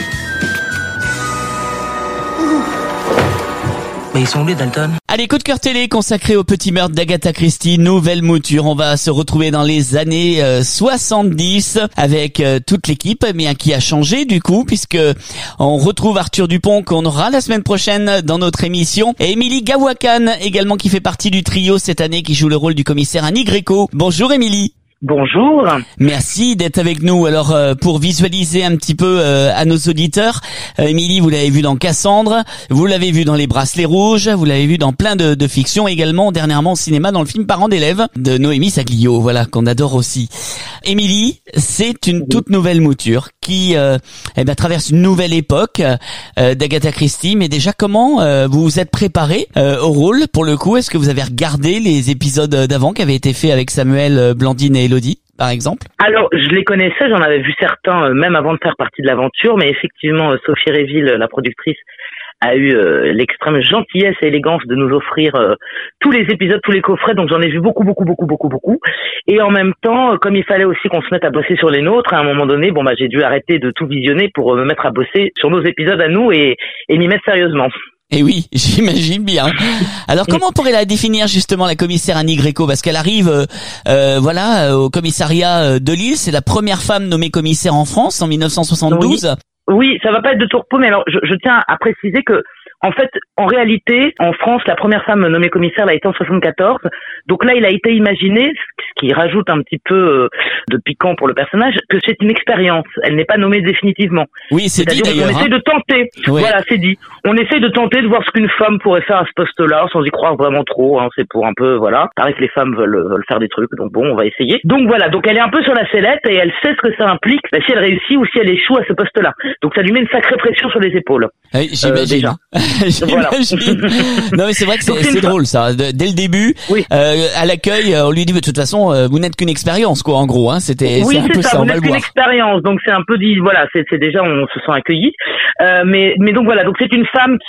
Mais ils sont où les Dalton ? Allez, coup de cœur télé consacré au Petit Meurtre d'Agatha Christie, nouvelle mouture. On va se retrouver dans les années euh, soixante-dix avec euh, toute l'équipe, mais qui a changé du coup, puisque on retrouve Arthur Dupont qu'on aura la semaine prochaine dans notre émission, et Émilie Gawakan également qui fait partie du trio cette année, qui joue le rôle du commissaire Annie Gréco. Bonjour Émilie. Bonjour. Merci d'être avec nous. Alors euh, pour visualiser un petit peu euh, à nos auditeurs, euh, Émilie, vous l'avez vu dans Cassandre, vous l'avez vu dans Les Bracelets Rouges, vous l'avez vu dans plein de, de fictions, également dernièrement au cinéma dans le film Parents d'élèves de Noémie Saglio, voilà, qu'on adore aussi. Émilie, c'est une toute nouvelle mouture qui euh, eh ben, traverse une nouvelle époque euh, d'Agatha Christie. Mais déjà, comment euh, vous vous êtes préparé euh, au rôle pour le coup? Est-ce que vous avez regardé les épisodes d'avant qui avaient été faits avec Samuel, Blandine et Elodie, par exemple? Alors, je les connaissais, j'en avais vu certains euh, même avant de faire partie de l'aventure, mais effectivement, euh, Sophie Réville, la productrice, a eu euh, l'extrême gentillesse et élégance de nous offrir euh, tous les épisodes, tous les coffrets, donc j'en ai vu beaucoup, beaucoup, beaucoup, beaucoup, beaucoup. Et en même temps, euh, comme il fallait aussi qu'on se mette à bosser sur les nôtres, à un moment donné, bon bah j'ai dû arrêter de tout visionner pour euh, me mettre à bosser sur nos épisodes à nous et, et m'y mettre sérieusement. Eh oui, j'imagine bien. Alors, comment on pourrait la définir justement, la commissaire Annie Gréco? Parce qu'elle arrive, euh, euh, voilà, au commissariat de Lille. C'est la première femme nommée commissaire en France en mille neuf cent soixante-douze. Oui. Oui, ça va pas être de tourpeau, mais alors je, je tiens à préciser que, en fait, en réalité, en France, la première femme nommée commissaire l'a été en soixante-quatorze. Donc là, il a été imaginé, ce qui rajoute un petit peu de piquant pour le personnage, que c'est une expérience. Elle n'est pas nommée définitivement. Oui, c'est dit d'ailleurs. On essaie hein. de tenter. Oui. Voilà, c'est dit. On essaie de tenter de voir ce qu'une femme pourrait faire à ce poste-là, sans y croire vraiment trop. Hein. C'est pour un peu, voilà. Pareil que les femmes veulent, veulent faire des trucs, donc bon, on va essayer. Donc voilà. Donc elle est un peu sur la sellette et elle sait ce que ça implique, bah, si elle réussit ou si elle échoue à ce poste-là. Donc ça lui met une sacrée pression sur les épaules. Oui, j'imagine. Euh, j'imagine. Non mais c'est vrai que c'est, c'est drôle ça. Dès le début, oui. euh, à l'accueil, on lui dit de toute façon, euh, vous n'êtes qu'une expérience quoi. En gros, hein. C'était oui, c'est un c'est peu ça. ça. Vous On va n'êtes le qu'une voir. expérience, donc c'est un peu dit. Voilà, c'est, c'est déjà on se sent accueilli. Euh, mais mais donc voilà, donc c'est une femme qui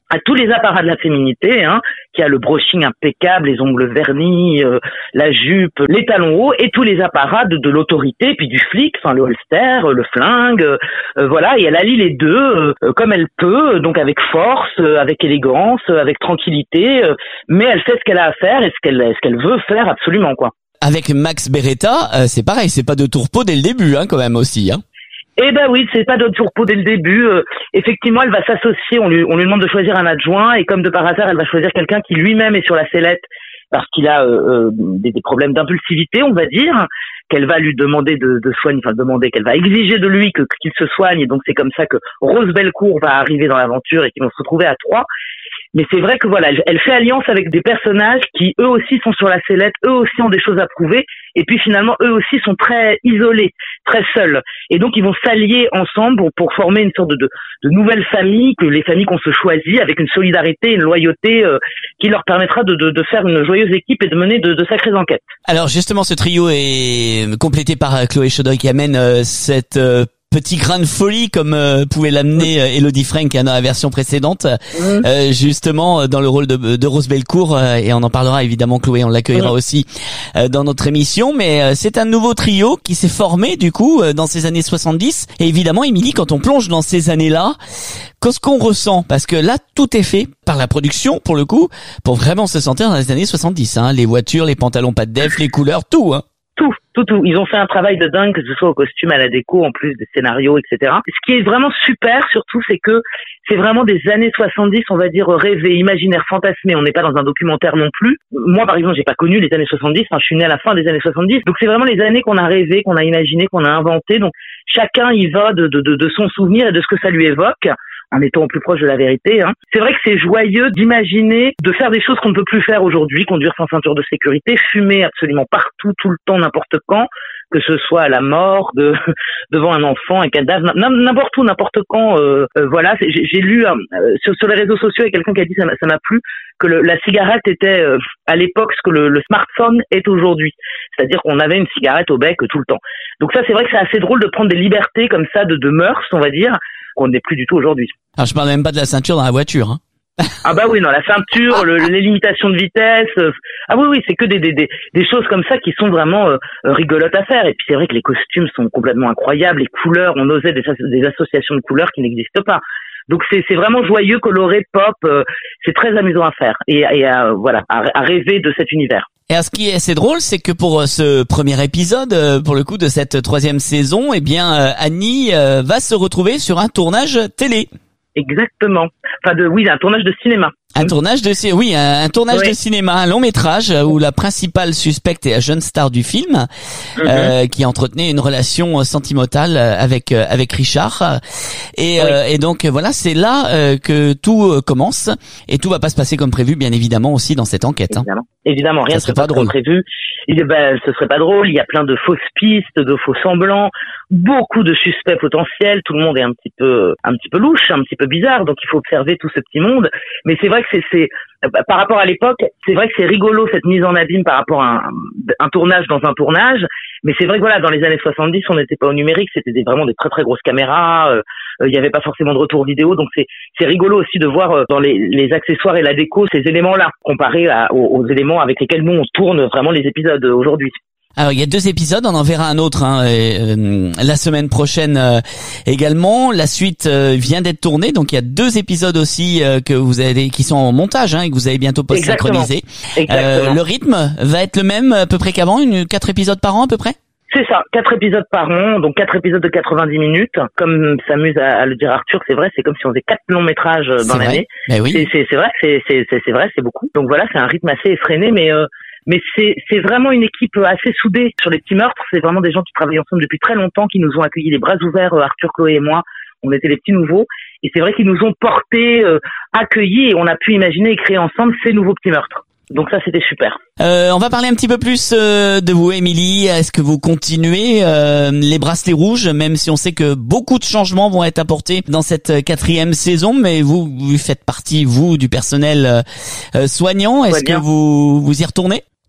à tous les apparats de la féminité, hein, qui a le brushing impeccable, les ongles vernis, euh, la jupe, les talons hauts, et tous les apparats de, de l'autorité, puis du flic, enfin le holster, le flingue, euh, voilà, et elle allie les deux euh, comme elle peut, donc avec force, euh, avec élégance, euh, avec tranquillité, euh, mais elle sait ce qu'elle a à faire et ce qu'elle, ce qu'elle veut faire absolument, quoi. Avec Max Beretta, euh, c'est pareil, c'est pas de tourpeau dès le début, hein, quand même aussi, hein. Eh ben oui, c'est pas de tourpeau dès le début. Euh, effectivement, elle va s'associer. On lui, on lui demande de choisir un adjoint et comme de par hasard, elle va choisir quelqu'un qui lui-même est sur la sellette parce qu'il a euh, euh, des, des problèmes d'impulsivité, on va dire, qu'elle va lui demander de, de soigner, enfin demander, qu'elle va exiger de lui que qu'il se soigne. Et donc c'est comme ça que Rose Bellecour va arriver dans l'aventure et qu'ils vont se retrouver à trois. Mais c'est vrai que voilà, elle fait alliance avec des personnages qui eux aussi sont sur la sellette, eux aussi ont des choses à prouver, et puis finalement eux aussi sont très isolés, très seuls. Et donc ils vont s'allier ensemble pour, pour former une sorte de, de, de nouvelle famille, que les familles qu'on se choisit, avec une solidarité, une loyauté euh, qui leur permettra de, de, de faire une joyeuse équipe et de mener de, de sacrées enquêtes. Alors justement, ce trio est complété par Chloé Chaudry qui amène euh, cette euh, petit grain de folie comme euh, pouvait l'amener euh, Elodie Frank dans la version précédente, mmh. euh, justement dans le rôle de, de Rose Bellecour, euh, et on en parlera évidemment, Chloé, on l'accueillera mmh. aussi euh, dans notre émission, mais euh, c'est un nouveau trio qui s'est formé du coup euh, dans ces années soixante-dix, et évidemment, Émilie, quand on plonge dans ces années-là, qu'est-ce qu'on ressent? Parce que là, tout est fait par la production, pour le coup, pour vraiment se sentir dans les années soixante-dix, hein, les voitures, les pantalons pas de def, les couleurs, tout, hein. Tout, tout, tout. Ils ont fait un travail de dingue, que ce soit au costume, à la déco, en plus des scénarios, et cetera. Ce qui est vraiment super, surtout, c'est que c'est vraiment des années soixante-dix, on va dire, rêvées, imaginaires, fantasmés. On n'est pas dans un documentaire non plus. Moi, par exemple, j'ai pas connu les années soixante-dix. Enfin, je suis né à la fin des années soixante-dix. Donc, c'est vraiment les années qu'on a rêvé, qu'on a imaginé, qu'on a inventé. Donc, chacun y va de, de, de, de son souvenir et de ce que ça lui évoque, en étant au plus proche de la vérité, hein. C'est vrai que c'est joyeux d'imaginer de faire des choses qu'on ne peut plus faire aujourd'hui, conduire sans ceinture de sécurité, fumer absolument partout, tout le temps, n'importe quand, que ce soit à la mort, de, devant un enfant, un cadavre, n'importe où, n'importe quand. Euh, euh, voilà, j'ai, j'ai lu euh, sur, sur les réseaux sociaux, il y a quelqu'un qui a dit, ça m'a, ça m'a plu, que le, la cigarette était euh, à l'époque ce que le, le smartphone est aujourd'hui. C'est-à-dire qu'on avait une cigarette au bec tout le temps. Donc ça, c'est vrai que c'est assez drôle de prendre des libertés comme ça, de, de mœurs, on va dire, qu'on n'est plus du tout aujourd'hui. Alors je parle même pas de la ceinture dans la voiture, hein. Ah bah oui, non, la ceinture, le, les limitations de vitesse. Euh, ah oui, oui, c'est que des, des, des, des choses comme ça qui sont vraiment euh, rigolotes à faire. Et puis c'est vrai que les costumes sont complètement incroyables, les couleurs, on osait des, des associations de couleurs qui n'existent pas. Donc c'est, c'est vraiment joyeux, coloré, pop. Euh, c'est très amusant à faire et, et à, voilà, à, à rêver de cet univers. Et ce qui est assez drôle, c'est que pour ce premier épisode, pour le coup de cette troisième saison, eh bien Annie va se retrouver sur un tournage télé. Exactement. Enfin de oui, un tournage de cinéma. Un tournage de oui, un, un tournage oui. de cinéma, un long métrage où la principale suspecte est la jeune star du film, mm-hmm. euh, qui entretenait une relation sentimentale avec avec Richard. Et, oui. euh, et donc voilà, c'est là euh, que tout commence et tout va pas se passer comme prévu, bien évidemment aussi dans cette enquête. Évidemment, hein. Évidemment, rien ne serait pas drôle. Comme prévu. Il, ben, ce serait pas drôle. Il y a plein de fausses pistes, de faux semblants, beaucoup de suspects potentiels. Tout le monde est un petit peu un petit peu louche, un petit peu bizarre. Donc il faut observer tout ce petit monde. Mais c'est vrai que c'est, c'est par rapport à l'époque, c'est vrai que c'est rigolo cette mise en abîme par rapport à un, un tournage dans un tournage. Mais c'est vrai que voilà, dans les années soixante-dix, on n'était pas au numérique, c'était des, vraiment des très très grosses caméras. Euh, il n'y avait pas forcément de retour vidéo, donc c'est c'est rigolo aussi de voir euh, dans les, les accessoires et la déco ces éléments-là comparés à, aux, aux éléments avec lesquels nous on tourne vraiment les épisodes euh, aujourd'hui. Alors il y a deux épisodes, on en verra un autre hein, et, euh, la semaine prochaine euh, également. La suite euh, vient d'être tournée, donc il y a deux épisodes aussi euh, que vous avez, qui sont en montage hein, et que vous avez bientôt post-synchronisé. Euh, le rythme va être le même à peu près qu'avant, une quatre épisodes par an à peu près. C'est ça, quatre épisodes par an, donc quatre épisodes de quatre-vingt-dix minutes. Comme s'amuse à, à le dire Arthur, c'est vrai, c'est comme si on faisait quatre longs métrages dans c'est l'année. Mais oui. C'est, c'est, c'est vrai, c'est, c'est, c'est, c'est vrai, c'est beaucoup. Donc voilà, c'est un rythme assez effréné, mais euh, mais c'est, c'est vraiment une équipe assez soudée sur les petits meurtres. C'est vraiment des gens qui travaillent ensemble depuis très longtemps, qui nous ont accueillis les bras ouverts, Arthur, Chloé et moi. On était les petits nouveaux. Et c'est vrai qu'ils nous ont portés, euh, accueillis, et on a pu imaginer et créer ensemble ces nouveaux petits meurtres. Donc ça, c'était super. Euh, on va parler un petit peu plus euh, de vous, Émilie. Est-ce que vous continuez euh, les bracelets rouges, même si on sait que beaucoup de changements vont être apportés dans cette quatrième saison, mais vous, vous faites partie, vous, du personnel euh, soignant. Est-ce que vous, vous y retournez ?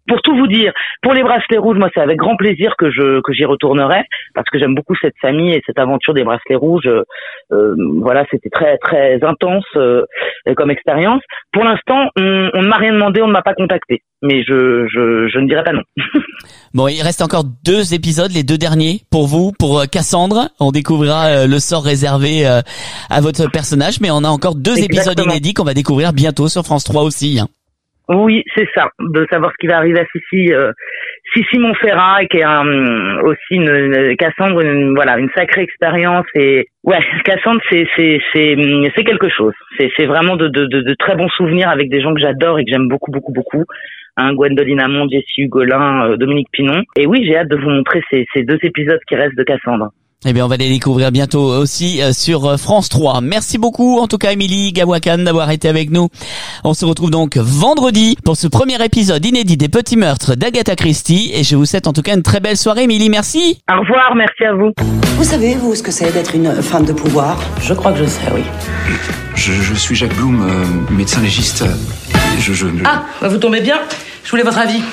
pour tout vous dire, pour les bracelets rouges, moi c'est avec grand plaisir que je que j'y retournerai parce que j'aime beaucoup cette famille et cette aventure des bracelets rouges. Euh, voilà, c'était très très intense euh, comme expérience. Pour l'instant, on, on ne m'a rien demandé, on ne m'a pas contacté, mais je je je ne dirai pas non. Bon, il reste encore deux épisodes, les deux derniers pour vous, pour Cassandre. On découvrira euh, le sort réservé euh, à votre personnage, mais on a encore deux Exactement. épisodes inédits qu'on va découvrir bientôt sur France trois aussi. Hein. Oui, c'est ça, de savoir ce qui va arriver à Sissi, euh, Sissi Montferrat, qui est un, aussi une, une Cassandre, une, voilà, une sacrée expérience et ouais, Cassandre, c'est c'est c'est c'est quelque chose. C'est c'est vraiment de de de, de très bons souvenirs avec des gens que j'adore et que j'aime beaucoup beaucoup beaucoup. Hein, Gwendoline Amont, Jessie Hugolin, euh, Dominique Pinon. Et oui, j'ai hâte de vous montrer ces ces deux épisodes qui restent de Cassandre. Eh bien, on va les découvrir bientôt aussi euh, sur France trois. Merci beaucoup, en tout cas, Émilie Gawakan, d'avoir été avec nous. On se retrouve donc vendredi pour ce premier épisode inédit des Petits Meurtres d'Agatha Christie. Et je vous souhaite en tout cas une très belle soirée, Émilie. Merci. Au revoir, merci à vous. Vous savez, vous, ce que c'est d'être une femme de pouvoir? Je crois que je sais, oui. Je, je suis Jacques Blum, euh, médecin légiste. Je, je, je... Ah, bah vous tombez bien. Je voulais votre avis.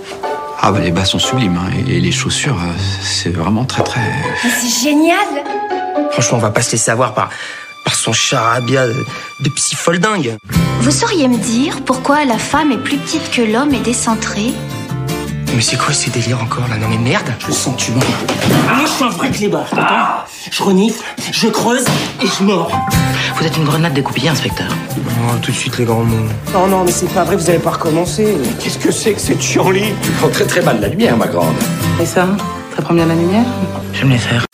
Ah bah les bas sont sublimes hein, et les chaussures, euh, c'est vraiment très très... Mais c'est génial. Franchement, on va pas se laisser avoir par, par son charabia de, de psy folle dingue. Vous sauriez me dire pourquoi la femme est plus petite que l'homme et décentrée? Mais c'est quoi ces délires encore là? Non mais merde, je le sens, tu mords. Ah, je suis un vrai clébard, t'entends? Je renifle, je creuse et je mords. Vous êtes une grenade découpillée, inspecteur. Oh, tout de suite les grands mots. Non, non, mais c'est pas vrai, vous allez pas recommencer. Qu'est-ce que c'est que cette chienlit? Tu prends très très mal la lumière, ma grande. Et ça, ça prend bien la lumière? Je vais me les faire.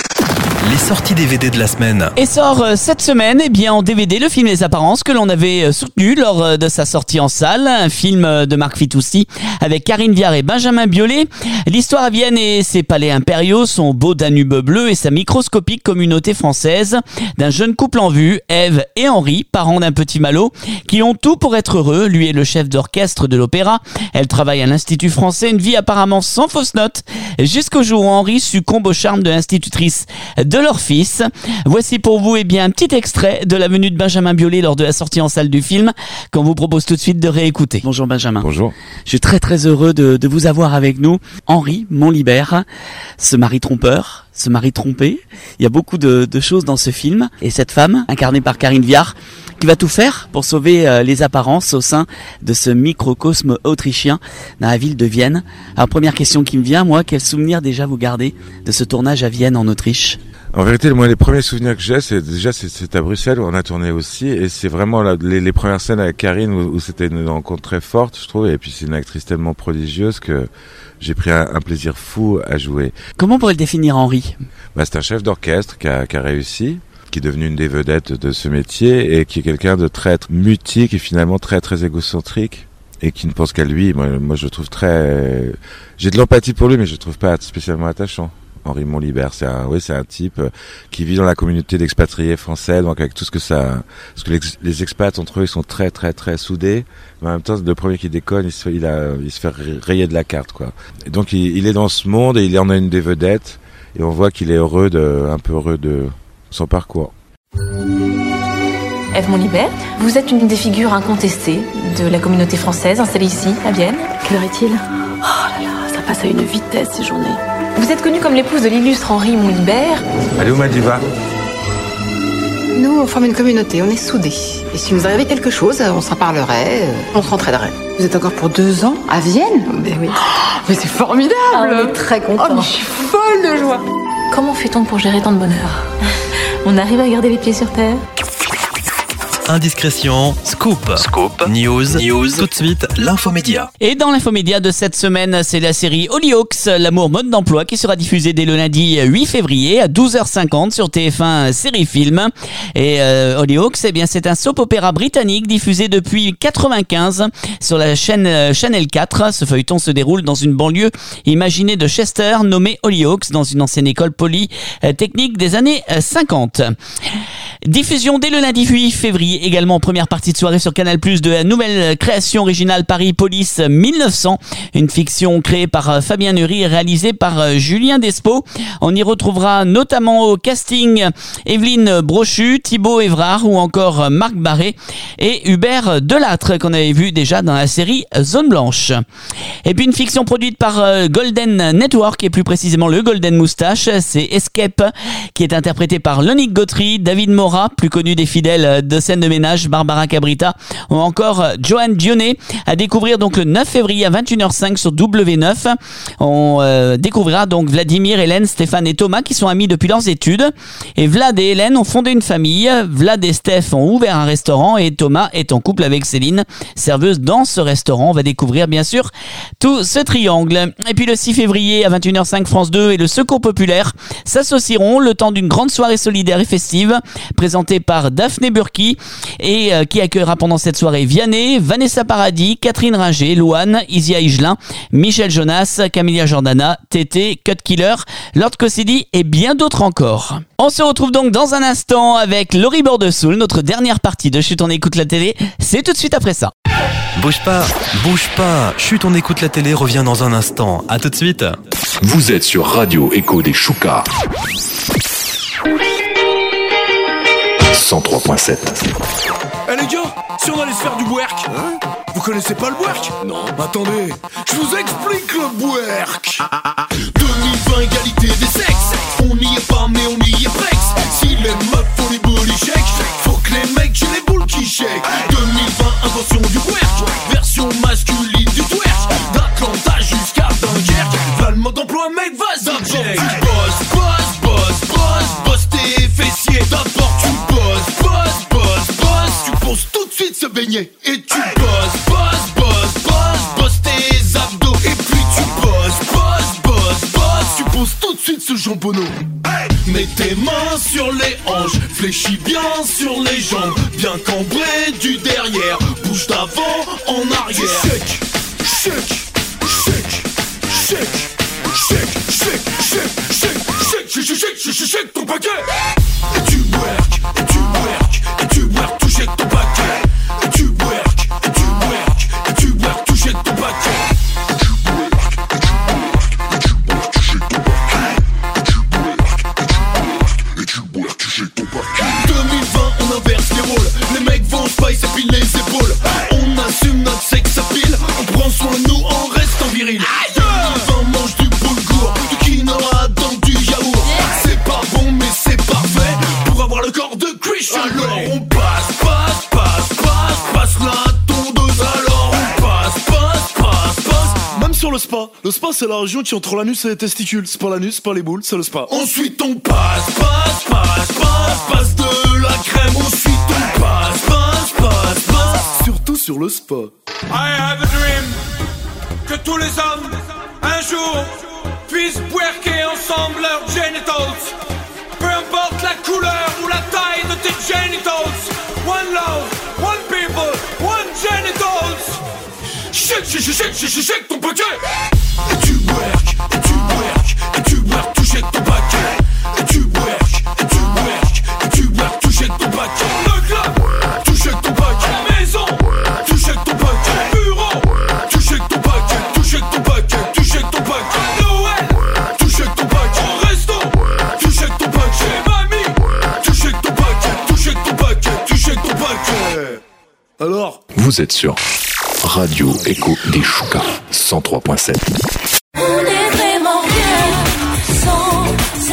Les sorties D V D de la semaine. Et sort euh, cette semaine, eh bien en D V D, le film Les Apparences que l'on avait euh, soutenu lors euh, de sa sortie en salle, un film euh, de Marc Fitoussi avec Karine Viard et Benjamin Biolay. L'histoire à Vienne et ses palais impériaux, son beau Danube bleu et sa microscopique communauté française d'un jeune couple en vue, Ève et Henri, parents d'un petit Malo, qui ont tout pour être heureux. Lui est le chef d'orchestre de l'opéra. Elle travaille à l'Institut français, une vie apparemment sans fausse note, jusqu'au jour où Henri succombe au charme de l'institutrice de leur fils. Voici pour vous eh bien, un petit extrait de la venue de Benjamin Biolay lors de la sortie en salle du film qu'on vous propose tout de suite de réécouter. Bonjour Benjamin. Bonjour. Je suis très très heureux de, de vous avoir avec nous. Henri Montlibert, ce mari trompeur, ce mari trompé. Il y a beaucoup de, de choses dans ce film. Et cette femme, incarnée par Karine Viard, qui va tout faire pour sauver euh, les apparences au sein de ce microcosme autrichien dans la ville de Vienne. Alors première question qui me vient, moi, quel souvenir déjà vous gardez de ce tournage à Vienne en Autriche? En vérité, moi, les premiers souvenirs que j'ai, c'est déjà c'est, c'est à Bruxelles où on a tourné aussi, et c'est vraiment la, les, les premières scènes avec Karine où, où c'était une rencontre très forte, je trouve, et puis c'est une actrice tellement prodigieuse que j'ai pris un, un plaisir fou à jouer. Comment on pourrait le définir, Henri? Bah, c'est un chef d'orchestre qui a, qui a réussi, qui est devenu une des vedettes de ce métier et qui est quelqu'un de très mutique et finalement très très égocentrique et qui ne pense qu'à lui. Moi, moi, je le trouve très, j'ai de l'empathie pour lui, mais je le trouve pas spécialement attachant. Henri Montlibert, c'est un, oui, c'est un type qui vit dans la communauté d'expatriés français, donc avec tout ce que ça, parce que les, les expats entre eux, ils sont très, très, très soudés, mais en même temps, le premier qui déconne, il se fait, il a, il se fait rayer de la carte, quoi. Et donc, il, il est dans ce monde et il en a une des vedettes, et on voit qu'il est heureux de, un peu heureux de son parcours. Ève Montlibert, vous êtes une des figures incontestées de la communauté française installée ici, à Vienne. Quelle heure est-il? Oh là là, ça passe à une vitesse ces journées. Vous êtes connue comme l'épouse de l'illustre Henri Montlibert. Allez, où m'a dit va? Nous, on forme une communauté, on est soudés. Et si nous arrivait quelque chose, on s'en parlerait, on s'entraiderait. Vous êtes encore pour deux ans à Vienne? Ben oui. Mais c'est formidable! Ah, on est très contents. Oh, mais je suis folle de joie! Comment fait-on pour gérer tant de bonheur? On arrive à garder les pieds sur terre? Indiscrétion, scoop, scoop, news, news, tout de suite, l'infomédia. Et dans l'infomédia de cette semaine, c'est la série Hollyoaks, l'amour mode d'emploi qui sera diffusée dès le lundi huit février à douze heures cinquante sur T F un Série Film. Et euh, Hollyoaks, eh bien, c'est un soap-opéra britannique diffusé depuis quatre-vingt-quinze sur la chaîne euh, Channel quatre. Ce feuilleton se déroule dans une banlieue imaginée de Chester nommée Hollyoaks, dans une ancienne école polytechnique des années cinquante. Diffusion dès le lundi huit février, également en première partie de soirée sur Canal+, de la nouvelle création originale Paris Police mille neuf cents, une fiction créée par Fabien Nury et réalisée par Julien Despo. On y retrouvera notamment au casting Evelyne Brochu, Thibaut Évrard ou encore Marc Barré et Hubert Delattre qu'on avait vu déjà dans la série Zone Blanche. Et puis une fiction produite par Golden Network et plus précisément le Golden Moustache, c'est Escape qui est interprété par Lonique Gautry, David Mora, plus connu des fidèles de Scène de ménage, Barbara Cabrita ou encore Joanne Dionnet, à découvrir donc le neuf février à vingt et une heures cinq sur W neuf. On euh, découvrira donc Vladimir, Hélène, Stéphane et Thomas qui sont amis depuis leurs études et Vlad et Hélène ont fondé une famille. Vlad et Steph ont ouvert un restaurant et Thomas est en couple avec Céline, serveuse dans ce restaurant. On va découvrir bien sûr tout ce triangle. Et puis le six février à vingt et une heures cinq, France deux et le Secours Populaire s'associeront le temps d'une grande soirée solidaire et festive présentée par Daphné Burki et euh, qui accueillera pendant cette soirée Vianney, Vanessa Paradis, Catherine Ringer, Louane, Isia Higelin, Michel Jonas, Camilla Jordana, Tété, Cut Killer, Lord Cossidi et bien d'autres encore. On se retrouve donc dans un instant avec Laurie Bordesoul, notre dernière partie de Chut on écoute la télé, c'est tout de suite après ça. Bouge pas, bouge pas, Chut on écoute la télé revient dans un instant, à tout de suite. Vous êtes sur Radio Écho des Choucas cent trois point sept. Eh hey les gars, si on allait se faire du bouerk, hein? Vous connaissez pas le bouerk? Non. Attendez, je vous explique le bouerk. deux mille vingt égalité des sexes, on n'y est pas mais on y est presque. Si les meufs font les booty shake, faut que les mecs j'ai les boules qui shake. deux mille vingt invention du bouerk, version masculine du twerk. D'Atlanta jusqu'à Dunkerque, va le mode d'emploi mec vas-y. D'abord tu bosses, bosses, bosses, bosses, bosses tes fessiers. D'abord tu bosses, bosses, bosses, bosses, tu poses tout de suite ce beignet. Et tu bosses, bosses, bosses, bosses, bosses tes abdos. Et puis tu bosses, bosses, bosses, bosses, tu poses tout de suite ce jambonneau. Mets tes mains sur les hanches, fléchis bien sur les jambes, bien cambré du derrière, bouge d'avant en arrière. Shake, shake, shake, shake, shake, shake, shake, shake, shake, shake, shake, shake, shake, shake ton paquet. Et tu work, et tu work, et tu work, tu shake ton paquet. Et tu work, et tu work, et tu work, tu shake ton paquet. deux mille vingt, on inverse les rôles. Les mecs vont spice et puis les épaules. On assume notre sexe à pile. On prend soin de nous en restant viril. deux mille vingt, mange du boulgour, du quinoa dans du yaourt. C'est pas bon mais c'est parfait pour avoir le corps de Christian. Alors on passe, passe, passe, passe, passe la tondeuse. Alors on passe, passe, passe, passe. Même sur le spa, le spa c'est la région qui entre l'anus et les testicules. C'est pas l'anus, c'est pas les boules, c'est le spa. Ensuite on passe, passe, passe, passe, passe de la crème. Ensuite on passe, passe, passe, passe, surtout sur le spa. I have a dream que tous les hommes un jour puissent bouerquer ensemble leurs genitals. Peu importe la couleur ou la taille de tes genitals. One love, one people, one genitals. Shake, shake, shake, shake, shake, shake ton paquet. Et tu work, et tu work, et tu work, tu shake ton paquet. Et tu work, et tu work, et tu work, tu shake ton paquet. Le club, tu shake ton paquet. Maison, tu shake ton paquet. Bureau, tu shake ton paquet, tu shake ton paquet, tu shake ton paquet. Noël, tu shake ton paquet. Resto, tu shake ton paquet. Mamie, tu shake ton paquet, tu shake ton paquet, tu shake ton paquet. Alors, vous êtes sur Radio Écho des Choucas cent trois point sept. On est vraiment bien sans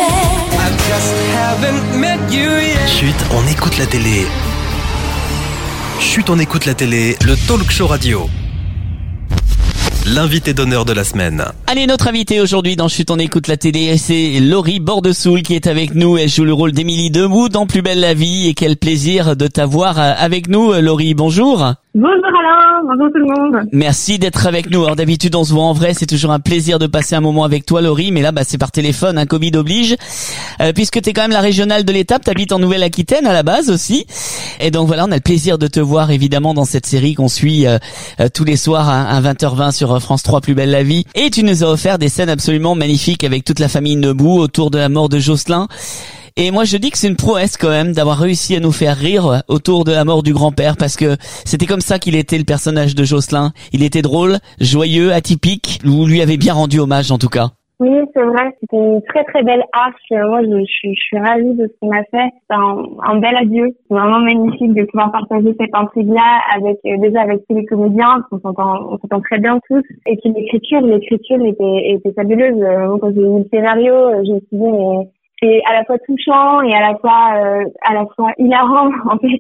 Chut, on écoute la télé. Chut, on écoute la télé, le talk show radio. L'invité d'honneur de la semaine. Allez, notre invité aujourd'hui dans Chut, on écoute la télé, c'est Laurie Bordesoul qui est avec nous. Elle joue le rôle d'Émilie Debout dans Plus belle la vie et quel plaisir de t'avoir avec nous. Laurie, bonjour. Bonjour Alain, bonjour tout le monde. Merci d'être avec nous. Alors d'habitude on se voit en vrai, c'est toujours un plaisir de passer un moment avec toi Laurie, mais là bah c'est par téléphone, un Covid oblige. Euh, puisque t'es quand même la régionale de l'étape, t'habites en Nouvelle-Aquitaine à la base aussi. Et donc voilà, on a le plaisir de te voir évidemment dans cette série qu'on suit euh, euh, tous les soirs à, à vingt heures vingt sur France trois, Plus belle la vie. Et tu nous as offert des scènes absolument magnifiques avec toute la famille Debout autour de la mort de Jocelyn. Et moi je dis que c'est une prouesse quand même d'avoir réussi à nous faire rire autour de la mort du grand-père, parce que c'était comme ça qu'il était, le personnage de Jocelyn. Il était drôle, joyeux, atypique. Vous lui avez bien rendu hommage en tout cas. Oui, c'est vrai, c'était une très très belle arche. Moi, je, je, suis, je suis ravie de ce qu'on a fait. C'est un, un bel adieu. C'est vraiment magnifique de pouvoir partager cette intrigue-là avec euh, déjà avec tous les comédiens. On s'entend, on s'entend très bien tous. Et puis l'écriture, l'écriture était, était fabuleuse. Euh, quand j'ai lu le scénario, je me suis dit mais c'est à la fois touchant et à la fois euh, à la fois hilarant. En fait,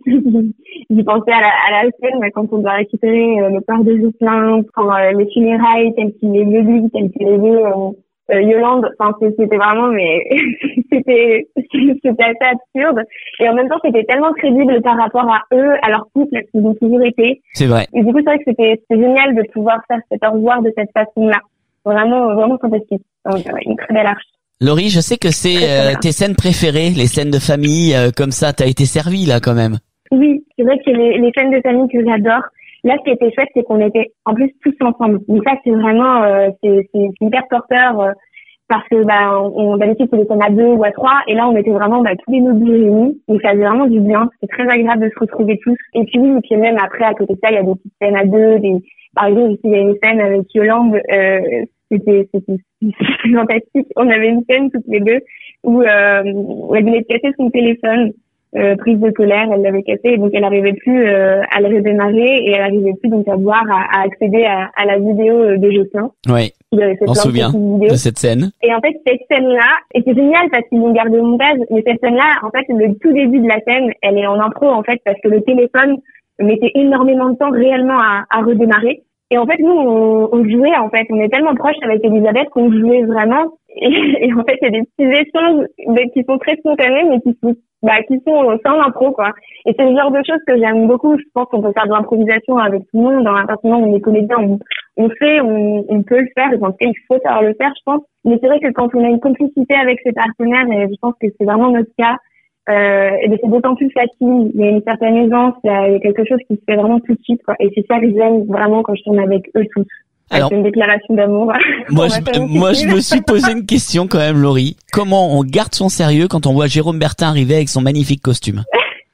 j'y pensais à la, à la scène quand on doit récupérer euh, le père de Jocelyn, pour euh, les funérailles telles qu'il les veut lui, telles qu'il les veut. Euh, Euh, Yolande, enfin c'était vraiment, mais c'était c'était assez absurde, et en même temps c'était tellement crédible par rapport à eux, à leur couple, parce qu'ils ont toujours été. C'est vrai. Et du coup c'est vrai que c'était c'était génial de pouvoir faire cet au revoir de cette façon-là, vraiment vraiment fantastique. Donc euh, une très belle arche. Laurie, je sais que c'est euh, tes scènes préférées, les scènes de famille, euh, comme ça, t'as été servie là quand même. Oui, c'est vrai que les, les scènes de famille que j'adore. Là, ce qui était chouette, c'est qu'on était en plus tous ensemble. Donc ça, c'est vraiment, euh, c'est, c'est hyper porteur euh, parce que bah, on, d'habitude c'est des scènes à deux ou à trois, et là on était vraiment bah, tous les mobiles réunis. Donc ça faisait vraiment du bien. C'était très agréable de se retrouver tous. Et puis oui, et puis même après à côté de ça, il y a des petites scènes à deux. Des... Par exemple, ici il y a une scène avec Yolande. Euh, c'était, c'était, c'était fantastique. On avait une scène toutes les deux où, euh, où elle venait de casser son téléphone. Euh, prise de colère, elle l'avait cassé, et donc elle n'arrivait plus euh, à le redémarrer, et elle n'arrivait plus donc à voir, à, à accéder à, à la vidéo de Jocelyn. Oui, on se souvient de cette scène. Et en fait, cette scène-là, et c'est génial parce qu'ils l'ont gardé au montage, mais cette scène-là, en fait, le tout début de la scène, elle est en impro, en fait, parce que le téléphone mettait énormément de temps réellement à, à redémarrer. Et en fait, nous, on, on jouait, en fait, on est tellement proches avec Elisabeth qu'on jouait vraiment. Et, et en fait, il y a des petits échanges qui sont très spontanés, mais qui sont, bah, qui sont sans l'impro, quoi. Et c'est le genre de choses que j'aime beaucoup. Je pense qu'on peut faire de l'improvisation avec tout le monde. Dans l'appartement, on est comédien, on, on fait, on, on peut le faire. Et en tout cas, il faut savoir le faire, je pense. Mais c'est vrai que quand on a une complicité avec ses partenaires, et je pense que c'est vraiment notre cas, euh, et c'est d'autant plus facile. Il y a une certaine aisance, il y a quelque chose qui se fait vraiment tout de suite, quoi. Et c'est ça que j'aime vraiment quand je tourne avec eux tous. Alors, c'est une déclaration d'amour. Moi, je, moi, je me suis posé une question quand même, Laurie. Comment on garde son sérieux quand on voit Jérôme Bertin arriver avec son magnifique costume?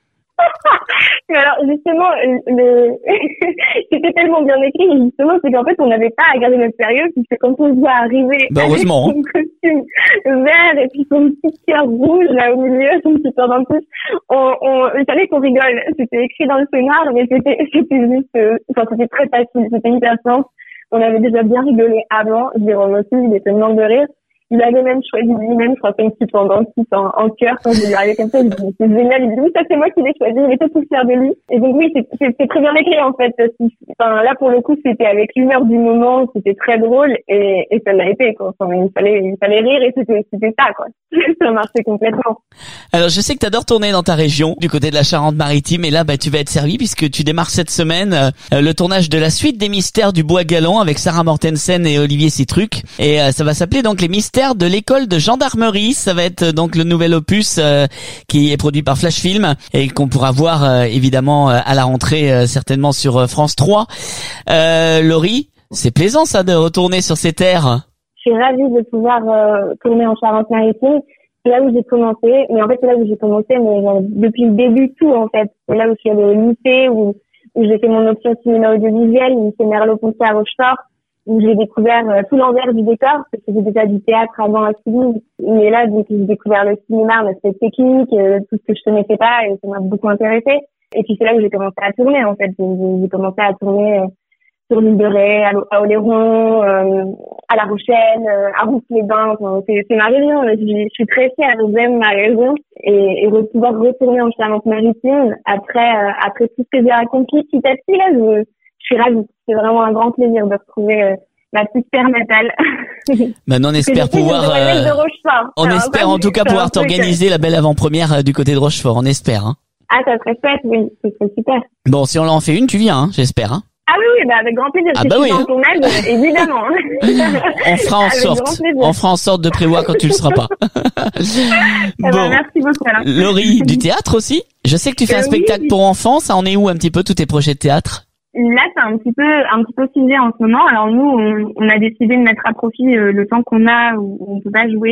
Mais alors, justement, le... c'était tellement bien écrit, justement, c'est qu'en fait, on n'avait pas à garder notre sérieux, puisque quand on voit arriver bah, avec heureusement. son costume vert et puis son petit cœur rouge là au milieu, son petit cœur en plus, on, on, il fallait qu'on rigole. C'était écrit dans le scénar, mais c'était, c'était juste, euh, enfin, c'était très facile, c'était hyper simple. On avait déjà bien rigolé avant. Jérôme aussi, il était mort de rire. Il avait même choisi lui-même, je crois, une petite pendentif en, en cœur quand je lui arrivais comme ça. Il dit, c'est génial. Il dit, oui, ça c'est moi qui l'ai choisi. Il était tout fier de lui. Et donc oui, c'est, c'est, c'est très bien écrit, en fait. Enfin, là, pour le coup, c'était avec l'humeur du moment. C'était très drôle. Et, et ça l'a été, quoi. Enfin, il fallait, il fallait rire et c'était, c'était ça, quoi. Ça marchait complètement. Alors, je sais que t'adores tourner dans ta région, du côté de la Charente-Maritime. Et là, bah, tu vas être servi puisque tu démarres cette semaine euh, le tournage de la suite des Mystères du Bois Galant avec Sarah Mortensen et Olivier Citruc. Et euh, ça va s'appeler donc les Mystères de l'école de gendarmerie. Ça va être donc le nouvel opus euh, qui est produit par Flash Film et qu'on pourra voir euh, évidemment euh, à la rentrée euh, certainement sur euh, France trois. Euh, Laurie, c'est plaisant ça de retourner sur ces terres. Je suis ravie de pouvoir euh, tourner en Charente-Maritime. C'est là où j'ai commencé, mais en fait c'est là où j'ai commencé, mais genre, depuis le début tout en fait. C'est là où je suis allée au lycée, où, où j'ai fait mon option cinéma audiovisuel, où c'est Merleau-Ponty à Rochefort, où j'ai découvert euh, tout l'envers du décor, parce que j'ai déjà du théâtre avant à Toulouse. Mais là, j'ai découvert le cinéma, l'aspect technique, euh, tout ce que je connaissais pas, et ça m'a beaucoup intéressée. Et puis c'est là où j'ai commencé à tourner, en fait. J'ai, j'ai commencé à tourner euh, sur l'île de Ré, à, à Oléron, euh, à La Rochelle, euh, à Rousse-les-Bains. Enfin, c'est, c'est ma région. Je, je suis très fière, j'aime ma région. Et, et de pouvoir retourner en Charente-Maritime après, euh, après tout ce que j'ai accompli petit à petit, là, je, je suis ravie. C'est vraiment un grand plaisir de retrouver euh, ma petite terre natale. Maintenant, on espère pouvoir, euh, on Alors, espère en tout cas pouvoir t'organiser la belle avant-première euh, du côté de Rochefort. On espère, hein. Ah, ça serait chouette, oui. Ce serait super. Bon, si on en fait une, tu viens, hein, j'espère, hein. Ah oui, oui, bah avec grand plaisir. Ah si bah je oui. suis dans ton aide, évidemment. On fera en Avec sorte. grand plaisir. On fera en sorte de prévoir quand tu le seras pas. Eh ben, merci beaucoup, alors. Laurie, du théâtre aussi? Je sais que tu fais un Euh, oui, spectacle oui. pour enfants. Ça en est où un petit peu tous tes projets de théâtre? Là, c'est un petit peu, un petit peu figé en ce moment. Alors nous, on, on a décidé de mettre à profit euh, le temps qu'on a où on peut pas jouer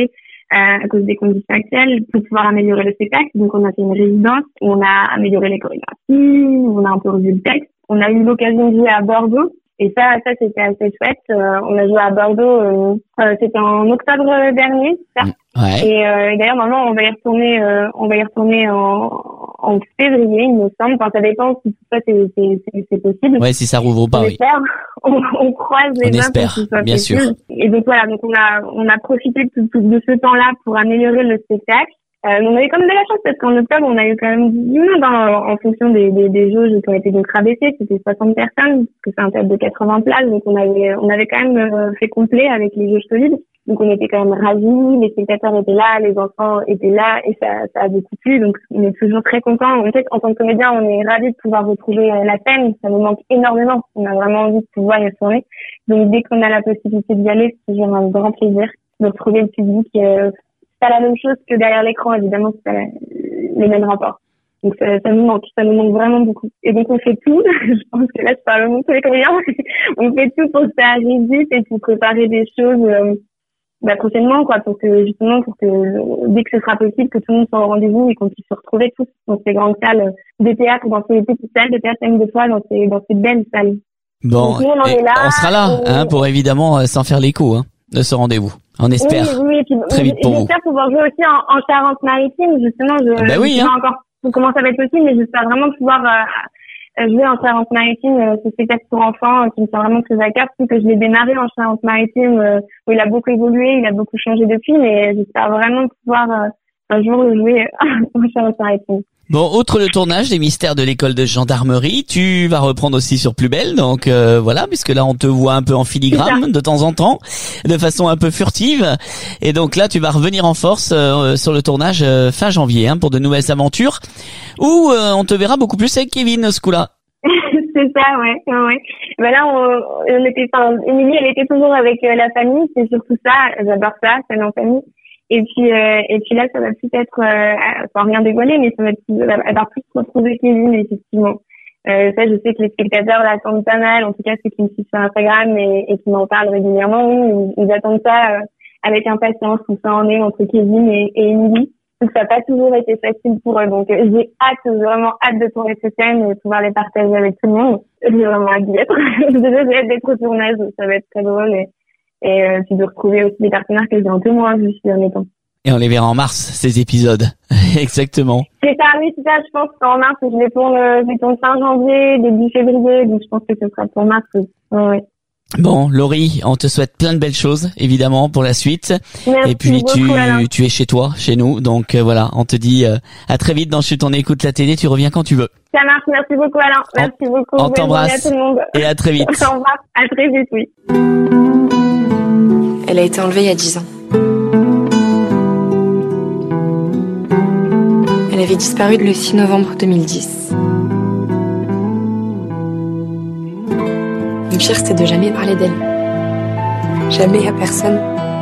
euh, à cause des conditions actuelles, pour pouvoir améliorer le spectacle. Donc, on a fait une résidence où on a amélioré les chorégraphies, on a un peu revu le texte. On a eu l'occasion de jouer à Bordeaux. Et ça, ça c'était assez chouette. Euh, on a joué à Bordeaux, euh, euh, c'était en octobre dernier, ça. Ouais. Et euh, d'ailleurs, maintenant, on va y retourner, euh, on va y retourner en, en février, il me semble. Enfin, ça dépend si tout ça c'est, c'est, c'est, c'est possible. Ouais, si ça rouvre ou pas, on oui. Espère, on, on croise les On mains espère, pour que ce soit bien possible. sûr. Et donc voilà, donc on a, on a profité de, de, de ce temps-là pour améliorer le spectacle. Euh, on avait quand même de la chance parce qu'en octobre, on a eu quand même du monde en, en fonction des, des, des jauges qui ont été donc rabaissées. C'était soixante personnes, parce que c'est un théâtre de quatre-vingts places, donc on avait, on avait quand même fait complet avec les jauges Covid. Donc on était quand même ravis, les spectateurs étaient là, les enfants étaient là, et ça, ça a beaucoup plu. Donc on est toujours très contents. En fait, en tant que comédien, on est ravis de pouvoir retrouver la scène. Ça nous manque énormément. On a vraiment envie de pouvoir y retourner. Donc dès qu'on a la possibilité d'y aller, c'est toujours un grand plaisir de retrouver le public. Euh, c'est pas la même chose que derrière l'écran, évidemment, c'est pas la, les mêmes rapports. Donc ça, ça nous manque, ça nous manque vraiment beaucoup. Et donc on fait tout, je pense que là je parle de tous les comédiens, on fait tout pour que ça arrive vite et pour préparer des choses euh, bah, prochainement, quoi, pour que justement, pour que dès que ce sera possible, que tout le monde soit au rendez-vous et qu'on puisse se retrouver tous dans ces grandes salles de théâtre, dans ces petites salles de théâtre, même des fois dans ces, dans ces belles salles. Bon, donc, nous, on, en est là, on sera là, et... hein, pour évidemment euh, s'en faire l'écho, hein, de ce rendez-vous. On espère. Oui, oui, et puis, très vite pour vous. J'espère pouvoir jouer aussi en, en Charente-Maritime, justement. Je, ah bah oui, je sais hein. pas encore comment ça va être possible, mais j'espère vraiment pouvoir euh, jouer en Charente-Maritime, euh, ce spectacle pour enfants euh, qui me tient vraiment très à cœur, parce que je l'ai démarré en Charente-Maritime, euh, où il a beaucoup évolué, il a beaucoup changé depuis, mais j'espère vraiment pouvoir euh, un jour le jouer en Charente-Maritime. Bon, outre le tournage des Mystères de l'école de gendarmerie, tu vas reprendre aussi sur Plus Belle, donc euh, voilà, puisque là on te voit un peu en filigrane de temps en temps, de façon un peu furtive, et donc là tu vas revenir en force euh, sur le tournage euh, fin janvier, hein, pour de nouvelles aventures, où euh, on te verra beaucoup plus avec Kevin ce coup-là. C'est ça, ouais, ouais, ouais. Ben là, on, on était, enfin, Émilie, elle était toujours avec euh, la famille, c'est surtout ça, j'adore ça, c'est en famille. Et puis, euh, et puis là, ça va plus être, euh, sans rien dévoiler, mais ça va être, elle va plus retrouver Kevin, effectivement. Euh, ça, je sais que les spectateurs l'attendent pas mal, en tout cas ceux qui me suivent sur Instagram et, et qui m'en parlent régulièrement, oui, ils, ils attendent ça euh, avec impatience, où ça en est entre Kevin et, et Émilie. Donc ça n'a pas toujours été facile pour eux. Donc euh, j'ai hâte, vraiment hâte de tourner ces scènes et de pouvoir les partager avec tout le monde. J'ai vraiment hâte d'y être. J'ai hâte d'être au tournage, ça va être très drôle. Et, et euh, puis de retrouver aussi des partenaires que j'ai un peu moins vus ces derniers temps. Et on les verra en mars, ces épisodes. Exactement. C'est ça, oui, c'est ça, je pense qu'en mars, je les tourne, je les tourne fin janvier, début février, donc je pense que ce sera pour mars. Oui. Ouais. Bon, Laurie, on te souhaite plein de belles choses, évidemment, pour la suite. Merci et puis beaucoup, tu, Alain. tu es chez toi, chez nous, donc euh, voilà, on te dit euh, à très vite dans Chut, on écoute la télé, tu reviens quand tu veux. Ça marche, merci beaucoup Alain, merci on, beaucoup. On Bonne t'embrasse journée à tout le monde. et à très vite. Au revoir, à très vite, oui. Elle a été enlevée il y a dix ans. Elle avait disparu le six novembre deux mille dix. Le pire, c'était de jamais parler d'elle. Jamais à personne.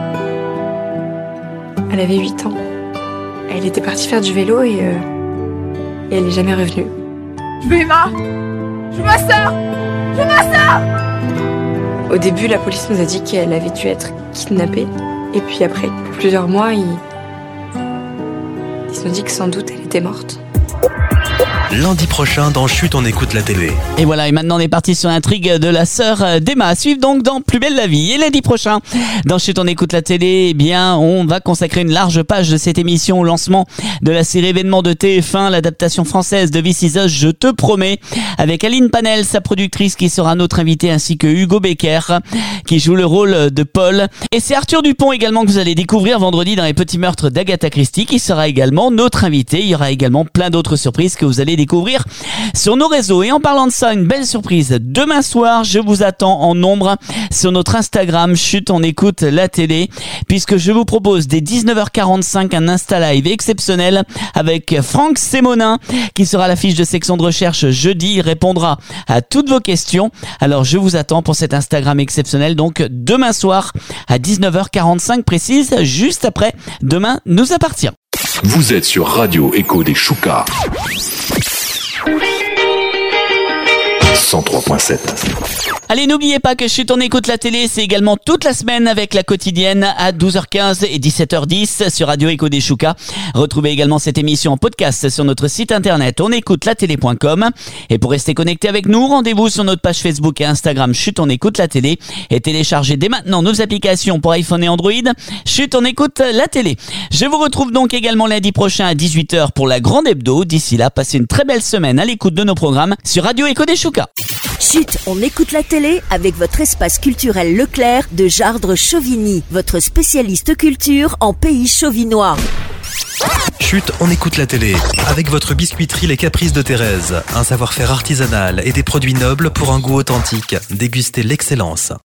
Elle avait huit ans. Elle était partie faire du vélo et, euh, et elle est jamais revenue. Je veux Emma. Je veux ma sœur. Je veux ma sœur. Au début, la police nous a dit qu'elle avait dû être kidnappée. Et puis après plusieurs mois, ils, ils ont dit que sans doute elle était morte. Lundi prochain, dans Chut, on écoute la télé. Et voilà, et maintenant on est parti sur l'intrigue de la sœur d'Emma. À suivre donc dans Plus Belle la Vie. Et lundi prochain, dans Chut, on écoute la télé, eh bien, on va consacrer une large page de cette émission au lancement de la série événement de T F un, l'adaptation française de This Is Us, Je te promets, avec Aline Panel, sa productrice, qui sera notre invitée, ainsi que Hugo Becker, qui joue le rôle de Paul. Et c'est Arthur Dupont également que vous allez découvrir vendredi dans Les Petits Meurtres d'Agatha Christie, qui sera également notre invité. Il y aura également plein d'autres surprises que vous allez découvrir sur nos réseaux. Et en parlant de ça, une belle surprise demain soir, je vous attends en nombre sur notre Instagram Chut, on écoute la télé, puisque je vous propose dès dix-neuf heures quarante-cinq un Insta Live exceptionnel avec Franck Sémonin, qui sera à l'affiche de Section de Recherche jeudi. Il répondra à toutes vos questions. Alors je vous attends pour cet Instagram exceptionnel, donc demain soir à dix-neuf heures quarante-cinq précise, juste après Demain nous appartient. Vous êtes sur Radio Écho des Choucas. cent trois point sept. Allez, n'oubliez pas que Chut, on écoute la télé, c'est également toute la semaine avec la quotidienne à douze heures quinze et dix-sept heures dix sur Radio Écho des Choucas. Retrouvez également cette émission en podcast sur notre site internet onécoutelatélé point com. Et pour rester connecté avec nous, rendez-vous sur notre page Facebook et Instagram Chut, on écoute la télé et téléchargez dès maintenant nos applications pour iPhone et Android. Chut, on écoute la télé. Je vous retrouve donc également lundi prochain à dix-huit heures pour la grande hebdo. D'ici là, passez une très belle semaine à l'écoute de nos programmes sur Radio Écho des Choucas. Chut, on écoute la télé avec votre espace culturel Leclerc de Jardres-Chauvigny, votre spécialiste culture en pays chauvinois. Chut, on écoute la télé avec votre biscuiterie Les Caprices de Thérèse, un savoir-faire artisanal et des produits nobles pour un goût authentique. Dégustez l'excellence.